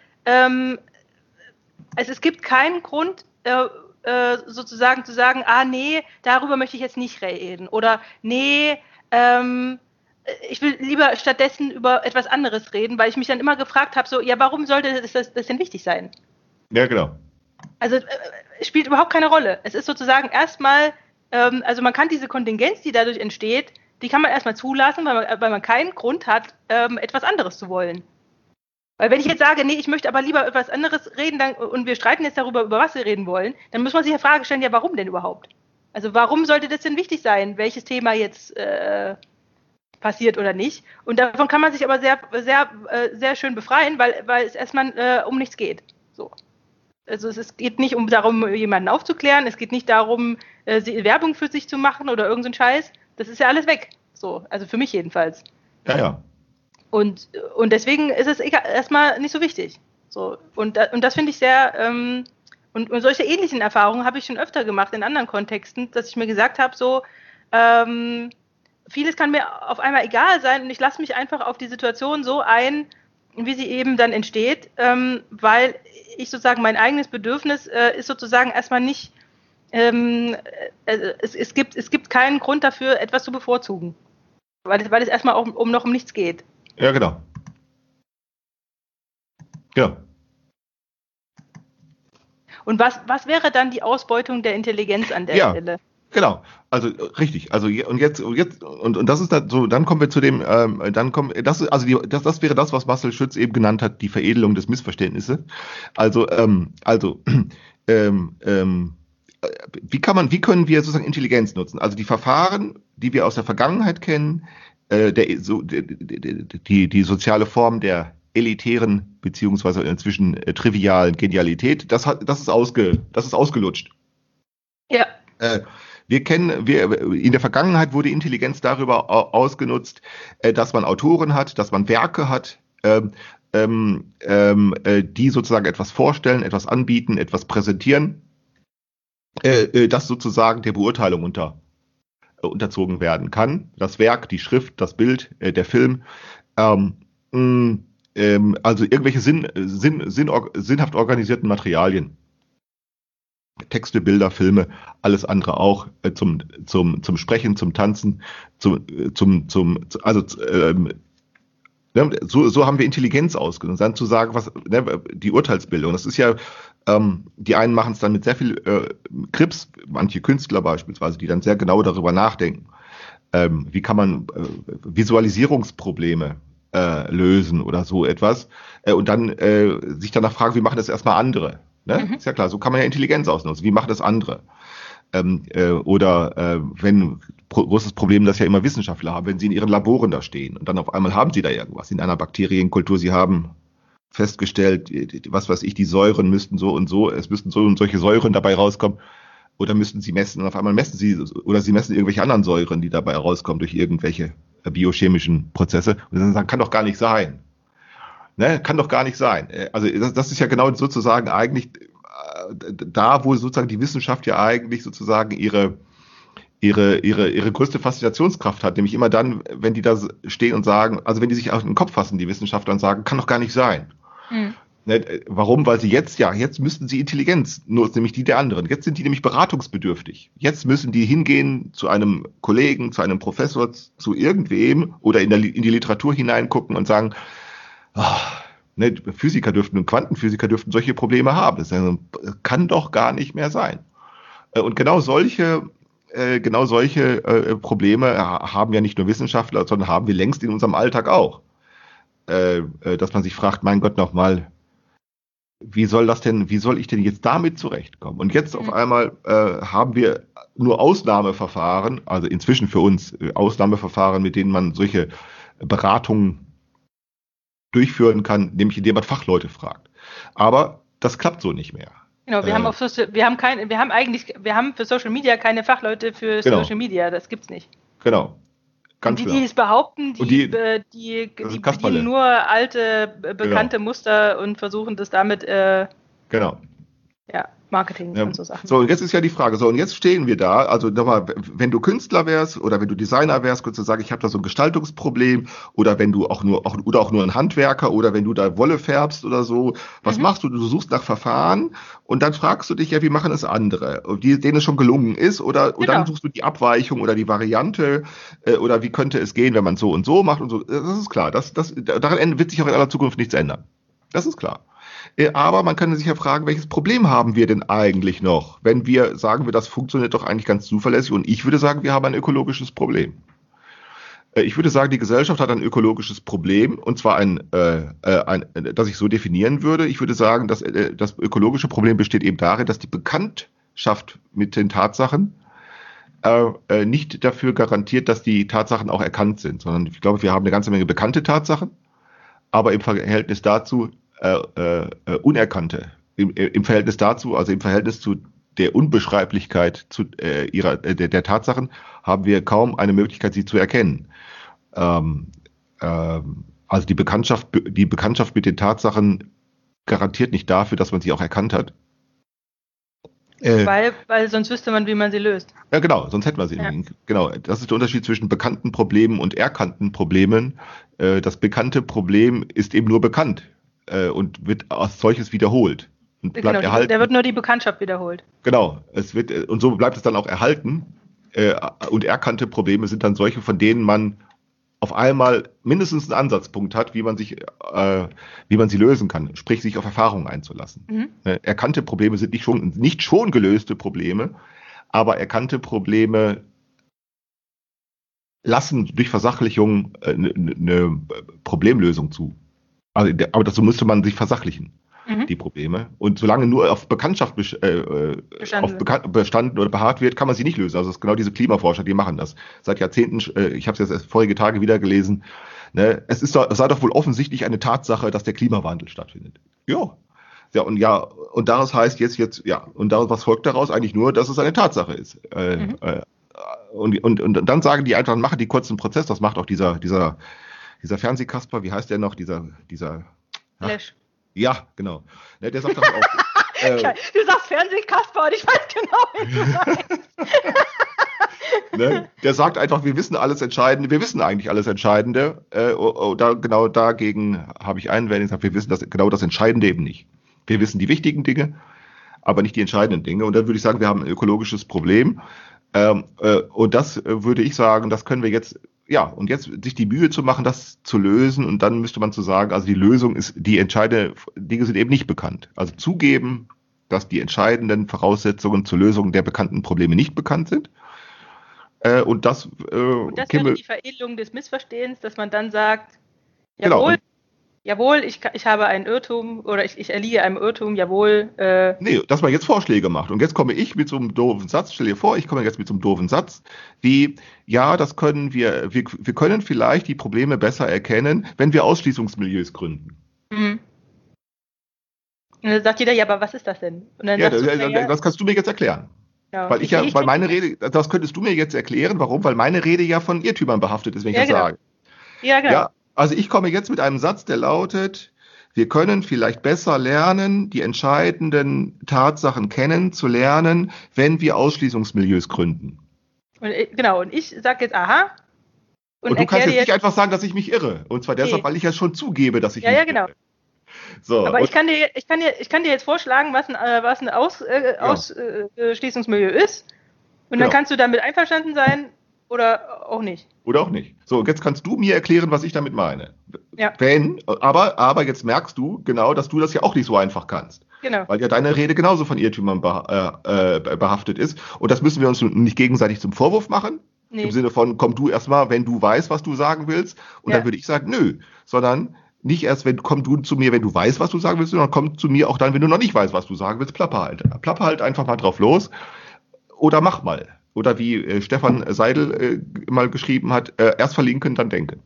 es gibt keinen Grund, sozusagen zu sagen, nee, darüber möchte ich jetzt nicht reden, oder nee, ich will lieber stattdessen über etwas anderes reden, weil ich mich dann immer gefragt habe, so, ja, warum sollte das denn wichtig sein? Ja, genau. Also es spielt überhaupt keine Rolle. Es ist sozusagen erstmal, also man kann diese Kontingenz, die dadurch entsteht, die kann man erstmal zulassen, weil man keinen Grund hat, etwas anderes zu wollen. Weil wenn ich jetzt sage, nee, ich möchte aber lieber etwas anderes reden, und wir streiten jetzt darüber, über was wir reden wollen, dann muss man sich die Frage stellen, ja, warum denn überhaupt? Also warum sollte das denn wichtig sein, welches Thema jetzt passiert oder nicht? Und davon kann man sich aber sehr, sehr, sehr schön befreien, weil es erstmal um nichts geht. So. Also es geht nicht darum, jemanden aufzuklären, es geht nicht darum, Werbung für sich zu machen oder irgend so ein Scheiß. Das ist ja alles weg. So, also für mich jedenfalls. Ja. Und deswegen ist es erstmal nicht so wichtig. So, und das finde ich sehr, und solche ähnlichen Erfahrungen habe ich schon öfter gemacht in anderen Kontexten, dass ich mir gesagt habe, so, vieles kann mir auf einmal egal sein und ich lasse mich einfach auf die Situation so ein, wie sie eben dann entsteht, weil ich sozusagen mein eigenes Bedürfnis ist sozusagen erstmal nicht, es gibt keinen Grund dafür, etwas zu bevorzugen, weil es erstmal auch um nichts geht. Ja, genau. Ja. Und was wäre dann die Ausbeutung der Intelligenz an der Stelle? Genau, also richtig. Also und das ist dann so. Dann kommen wir zu dem. Das wäre das, was Marcel Schütz eben genannt hat, die Veredelung des Missverständnisses. Wie können wir sozusagen Intelligenz nutzen? Also die Verfahren, die wir aus der Vergangenheit kennen, die soziale Form der elitären beziehungsweise inzwischen trivialen Genialität, das ist ausgelutscht. Ja. In der Vergangenheit wurde Intelligenz darüber ausgenutzt, dass man Autoren hat, dass man Werke hat, die sozusagen etwas vorstellen, etwas anbieten, etwas präsentieren, das sozusagen der Beurteilung unterzogen werden kann. Das Werk, die Schrift, das Bild, der Film, also irgendwelche sinnhaft organisierten Materialien. Texte, Bilder, Filme, alles andere auch, zum Sprechen, zum Tanzen, so haben wir Intelligenz ausgenutzt. Dann zu sagen, die Urteilsbildung, das ist ja, die einen machen es dann mit sehr viel Grips, manche Künstler beispielsweise, die dann sehr genau darüber nachdenken. Wie kann man Visualisierungsprobleme lösen oder so etwas, und dann sich danach fragen, wie machen das erstmal andere? Ne? Ist ja klar, so kann man ja Intelligenz ausnutzen. Wie machen das andere? Wenn großes Problem, das ja immer Wissenschaftler haben, wenn sie in ihren Laboren da stehen und dann auf einmal haben sie da irgendwas in einer Bakterienkultur, sie haben festgestellt, was weiß ich, die Säuren müssten so und so, es müssten so und solche Säuren dabei rauskommen, oder müssten sie messen, und auf einmal messen sie, oder sie messen irgendwelche anderen Säuren, die dabei rauskommen durch irgendwelche biochemischen Prozesse, und dann sagen, kann doch gar nicht sein. Ne, kann doch gar nicht sein. Also das ist ja genau sozusagen eigentlich da, wo sozusagen die Wissenschaft ja eigentlich sozusagen ihre größte Faszinationskraft hat, nämlich immer dann, wenn die da stehen und sagen, also wenn die sich auf den Kopf fassen, die Wissenschaftler, und sagen, kann doch gar nicht sein. Mhm. Warum? Weil sie jetzt müssten sie Intelligenz nutzen, nämlich die der anderen. Jetzt sind die nämlich beratungsbedürftig. Jetzt müssen die hingehen zu einem Kollegen, zu einem Professor, zu irgendwem oder in die Literatur hineingucken und sagen, Quantenphysiker dürften solche Probleme haben. Das kann doch gar nicht mehr sein. Und genau solche Probleme haben ja nicht nur Wissenschaftler, sondern haben wir längst in unserem Alltag auch. Dass man sich fragt, mein Gott, nochmal, wie soll ich denn jetzt damit zurechtkommen? Und jetzt auf einmal haben wir nur Ausnahmeverfahren, also inzwischen für uns Ausnahmeverfahren, mit denen man solche Beratungen durchführen kann, nämlich indem man Fachleute fragt. Aber das klappt so nicht mehr. Genau, wir haben für Social Media keine Fachleute für Genau. Social Media, das gibt's nicht. Genau. Und die es behaupten, die sind Kasperle. bedienen nur alte, bekannte Genau. Muster und versuchen das damit, Genau. Marketing und so Sachen. So, und jetzt ist ja die Frage, so, und jetzt stehen wir da, also nochmal, wenn du Künstler wärst oder wenn du Designer wärst, könntest du sagen, ich habe da so ein Gestaltungsproblem, oder wenn du auch nur ein Handwerker, oder wenn du da Wolle färbst oder so, was machst du? Du suchst nach Verfahren und dann fragst du dich ja, wie machen es andere, denen es schon gelungen ist, und dann suchst du die Abweichung oder die Variante, oder wie könnte es gehen, wenn man so und so macht und so. Das ist klar, daran wird sich auch in aller Zukunft nichts ändern. Das ist klar. Aber man kann sich ja fragen, welches Problem haben wir denn eigentlich noch, wenn wir sagen, das funktioniert doch eigentlich ganz zuverlässig, und ich würde sagen, wir haben ein ökologisches Problem. Ich würde sagen, die Gesellschaft hat ein ökologisches Problem, und zwar das ich so definieren würde. Ich würde sagen, dass das ökologische Problem besteht eben darin, dass die Bekanntschaft mit den Tatsachen nicht dafür garantiert, dass die Tatsachen auch erkannt sind, sondern ich glaube, wir haben eine ganze Menge bekannte Tatsachen, aber im Verhältnis dazu unerkannte. Im Verhältnis dazu, also im Verhältnis zu der Unbeschreiblichkeit der Tatsachen, haben wir kaum eine Möglichkeit, sie zu erkennen. Also die Bekanntschaft mit den Tatsachen garantiert nicht dafür, dass man sie auch erkannt hat. Weil sonst wüsste man, wie man sie löst. Ja, genau, sonst hätten wir sie nicht. Genau, das ist der Unterschied zwischen bekannten Problemen und erkannten Problemen. Das bekannte Problem ist eben nur bekannt und wird als solches wiederholt. Und bleibt erhalten. Da wird nur die Bekanntschaft wiederholt. Genau, und so bleibt es dann auch erhalten. Und erkannte Probleme sind dann solche, von denen man auf einmal mindestens einen Ansatzpunkt hat, wie man sie lösen kann, sprich sich auf Erfahrungen einzulassen. Erkannte Probleme sind nicht schon gelöste Probleme, aber erkannte Probleme lassen durch Versachlichung eine Problemlösung zu. Aber dazu müsste man sich versachlichen, die Probleme. Und solange nur auf Bekanntschaft bestanden oder beharrt wird, kann man sie nicht lösen. Also das ist genau diese Klimaforscher, die machen das. Seit Jahrzehnten, ich habe es jetzt vorige Tage wieder gelesen, ne, es sei doch wohl offensichtlich eine Tatsache, dass der Klimawandel stattfindet. Ja, und daraus heißt und was folgt daraus? Eigentlich nur, dass es eine Tatsache ist. Und dann sagen die einfach, machen die kurzen Prozess, das macht auch dieser Fernsehkasper, wie heißt der noch, dieser Flash. Ja, genau. Ne, der sagt doch auch. Du sagst Fernsehkasper und ich weiß genau, was du meinst. Ne, der sagt einfach, wir wissen eigentlich alles Entscheidende. Genau dagegen habe ich Einwendung gesagt, wir wissen genau das Entscheidende eben nicht. Wir wissen die wichtigen Dinge, aber nicht die entscheidenden Dinge. Und dann würde ich sagen, wir haben ein ökologisches Problem. Und das würde ich sagen, das können wir jetzt. Ja, und jetzt sich die Mühe zu machen, das zu lösen, und dann müsste man sagen, also die entscheidenden Dinge sind eben nicht bekannt. Also zugeben, dass die entscheidenden Voraussetzungen zur Lösung der bekannten Probleme nicht bekannt sind. Und das wäre die Veredelung des Missverstehens, dass man dann sagt, jawohl, ich habe einen Irrtum oder ich erliege einem Irrtum, jawohl. Nee, dass man jetzt Vorschläge macht. Und jetzt komme ich mit so einem doofen Satz, stell dir vor, ich komme jetzt mit so einem doofen Satz, wie, ja, das können wir können vielleicht die Probleme besser erkennen, wenn wir Ausschließungsmilieus gründen. Und dann sagt jeder, ja, aber was ist das denn? Und dann das kannst du mir jetzt erklären. Ja, weil meine Rede, das könntest du mir jetzt erklären, warum? Weil meine Rede ja von Irrtümern behaftet ist, wenn ich das sage. Ja, genau. Ja, also ich komme jetzt mit einem Satz, der lautet, wir können vielleicht besser lernen, die entscheidenden Tatsachen kennenzulernen, wenn wir Ausschließungsmilieus gründen. Genau, und ich sage jetzt, aha, Und du kannst erkläre jetzt nicht einfach sagen, dass ich mich irre. Und zwar deshalb, Nee. weil ich ja schon zugebe, dass ich Ja, mich ja, genau. irre. So, Aber und, ich kann dir jetzt vorschlagen, was ein Ausschließungsmilieu ist. Und dann Genau. kannst du damit einverstanden sein oder auch nicht. oder auch nicht. So, und jetzt kannst du mir erklären, was ich damit meine. Ja. Aber jetzt merkst du genau, dass du das ja auch nicht so einfach kannst. Genau. Weil ja deine Rede genauso von Irrtümern behaftet ist. Und das müssen wir uns nicht gegenseitig zum Vorwurf machen. Nee. Im Sinne von, komm du erstmal, wenn du weißt, was du sagen willst. Und Ja. dann würde ich sagen, nö. Sondern nicht erst, komm du zu mir, wenn du weißt, was du sagen willst, sondern komm zu mir auch dann, wenn du noch nicht weißt, was du sagen willst. Plapper halt. Plapper halt einfach mal drauf los. Oder mach mal. Oder wie Stefan Seidel mal geschrieben hat, erst verlinken, dann denken.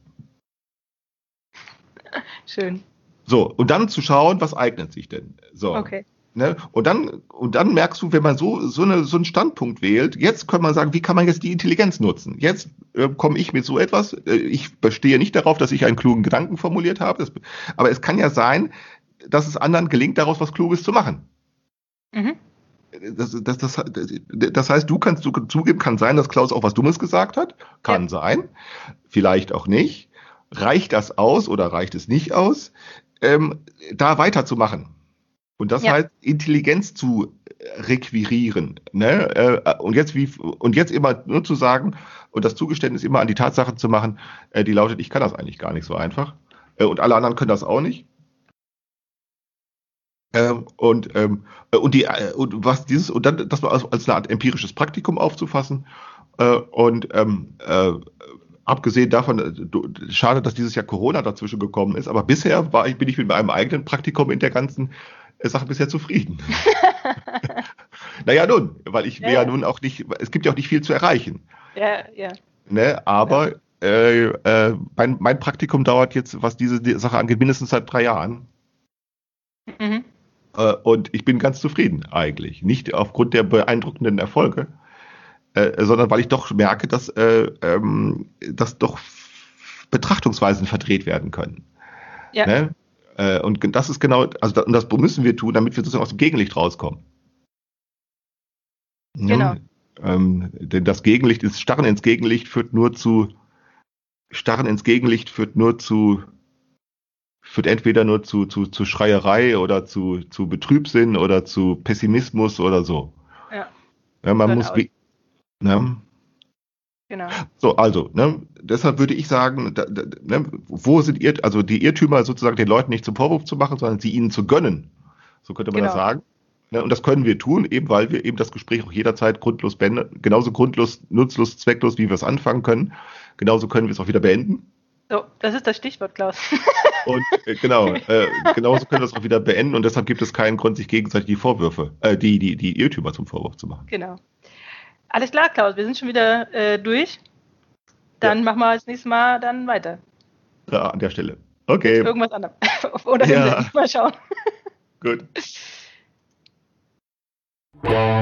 Schön. So, und dann zu schauen, was eignet sich denn. So. Okay. Ne? Und dann merkst du, wenn man so einen Standpunkt wählt, jetzt kann man sagen, wie kann man jetzt die Intelligenz nutzen? Jetzt komme ich mit so etwas, ich bestehe nicht darauf, dass ich einen klugen Gedanken formuliert habe, aber es kann ja sein, dass es anderen gelingt, daraus was Kluges zu machen. Mhm. Das heißt, du kannst zugeben, kann sein, dass Klaus auch was Dummes gesagt hat. Kann sein. Vielleicht auch nicht. Reicht das aus oder reicht es nicht aus, da weiterzumachen? Und das heißt, Intelligenz zu requirieren. Ne? Und jetzt immer nur zu sagen und das Zugeständnis immer an die Tatsache zu machen, die lautet, ich kann das eigentlich gar nicht so einfach. Und alle anderen können das auch nicht. Und dann das mal als eine Art empirisches Praktikum aufzufassen. Abgesehen davon, schade, dass dieses Jahr Corona dazwischen gekommen ist, aber bisher bin ich mit meinem eigenen Praktikum in der ganzen Sache bisher zufrieden. Naja, nun, weil ich mir ja nun auch nicht, es gibt ja auch nicht viel zu erreichen. Ja, ja. Ne? Aber mein Praktikum dauert jetzt, was diese Sache angeht, mindestens seit 3 Jahren. Mhm. Und ich bin ganz zufrieden eigentlich. Nicht aufgrund der beeindruckenden Erfolge, sondern weil ich doch merke, dass doch Betrachtungsweisen verdreht werden können. Ja. Ne? Und das ist genau, also das müssen wir tun, damit wir sozusagen aus dem Gegenlicht rauskommen. Genau. Denn das Gegenlicht ist, Starren ins Gegenlicht führt entweder nur zu Schreierei oder zu Betrübsinn oder zu Pessimismus oder so. Ja. Ja, man muss, ne? Genau. So, also, deshalb würde ich sagen, wo sind die Irrtümer sozusagen den Leuten nicht zum Vorwurf zu machen, sondern sie ihnen zu gönnen. So könnte man das sagen. Ne? Und das können wir tun, eben weil wir eben das Gespräch auch jederzeit grundlos beenden, genauso grundlos, nutzlos, zwecklos, wie wir es anfangen können. Genauso können wir es auch wieder beenden. So, das ist das Stichwort, Klaus. Und genauso können wir es auch wieder beenden und deshalb gibt es keinen Grund, sich gegenseitig die Vorwürfe, die Irrtümer zum Vorwurf zu machen. Genau. Alles klar, Klaus, wir sind schon wieder durch. Dann machen wir als nächstes Mal dann weiter. Ja, an der Stelle. Okay. Mit irgendwas anderem. Oder mal schauen. Gut.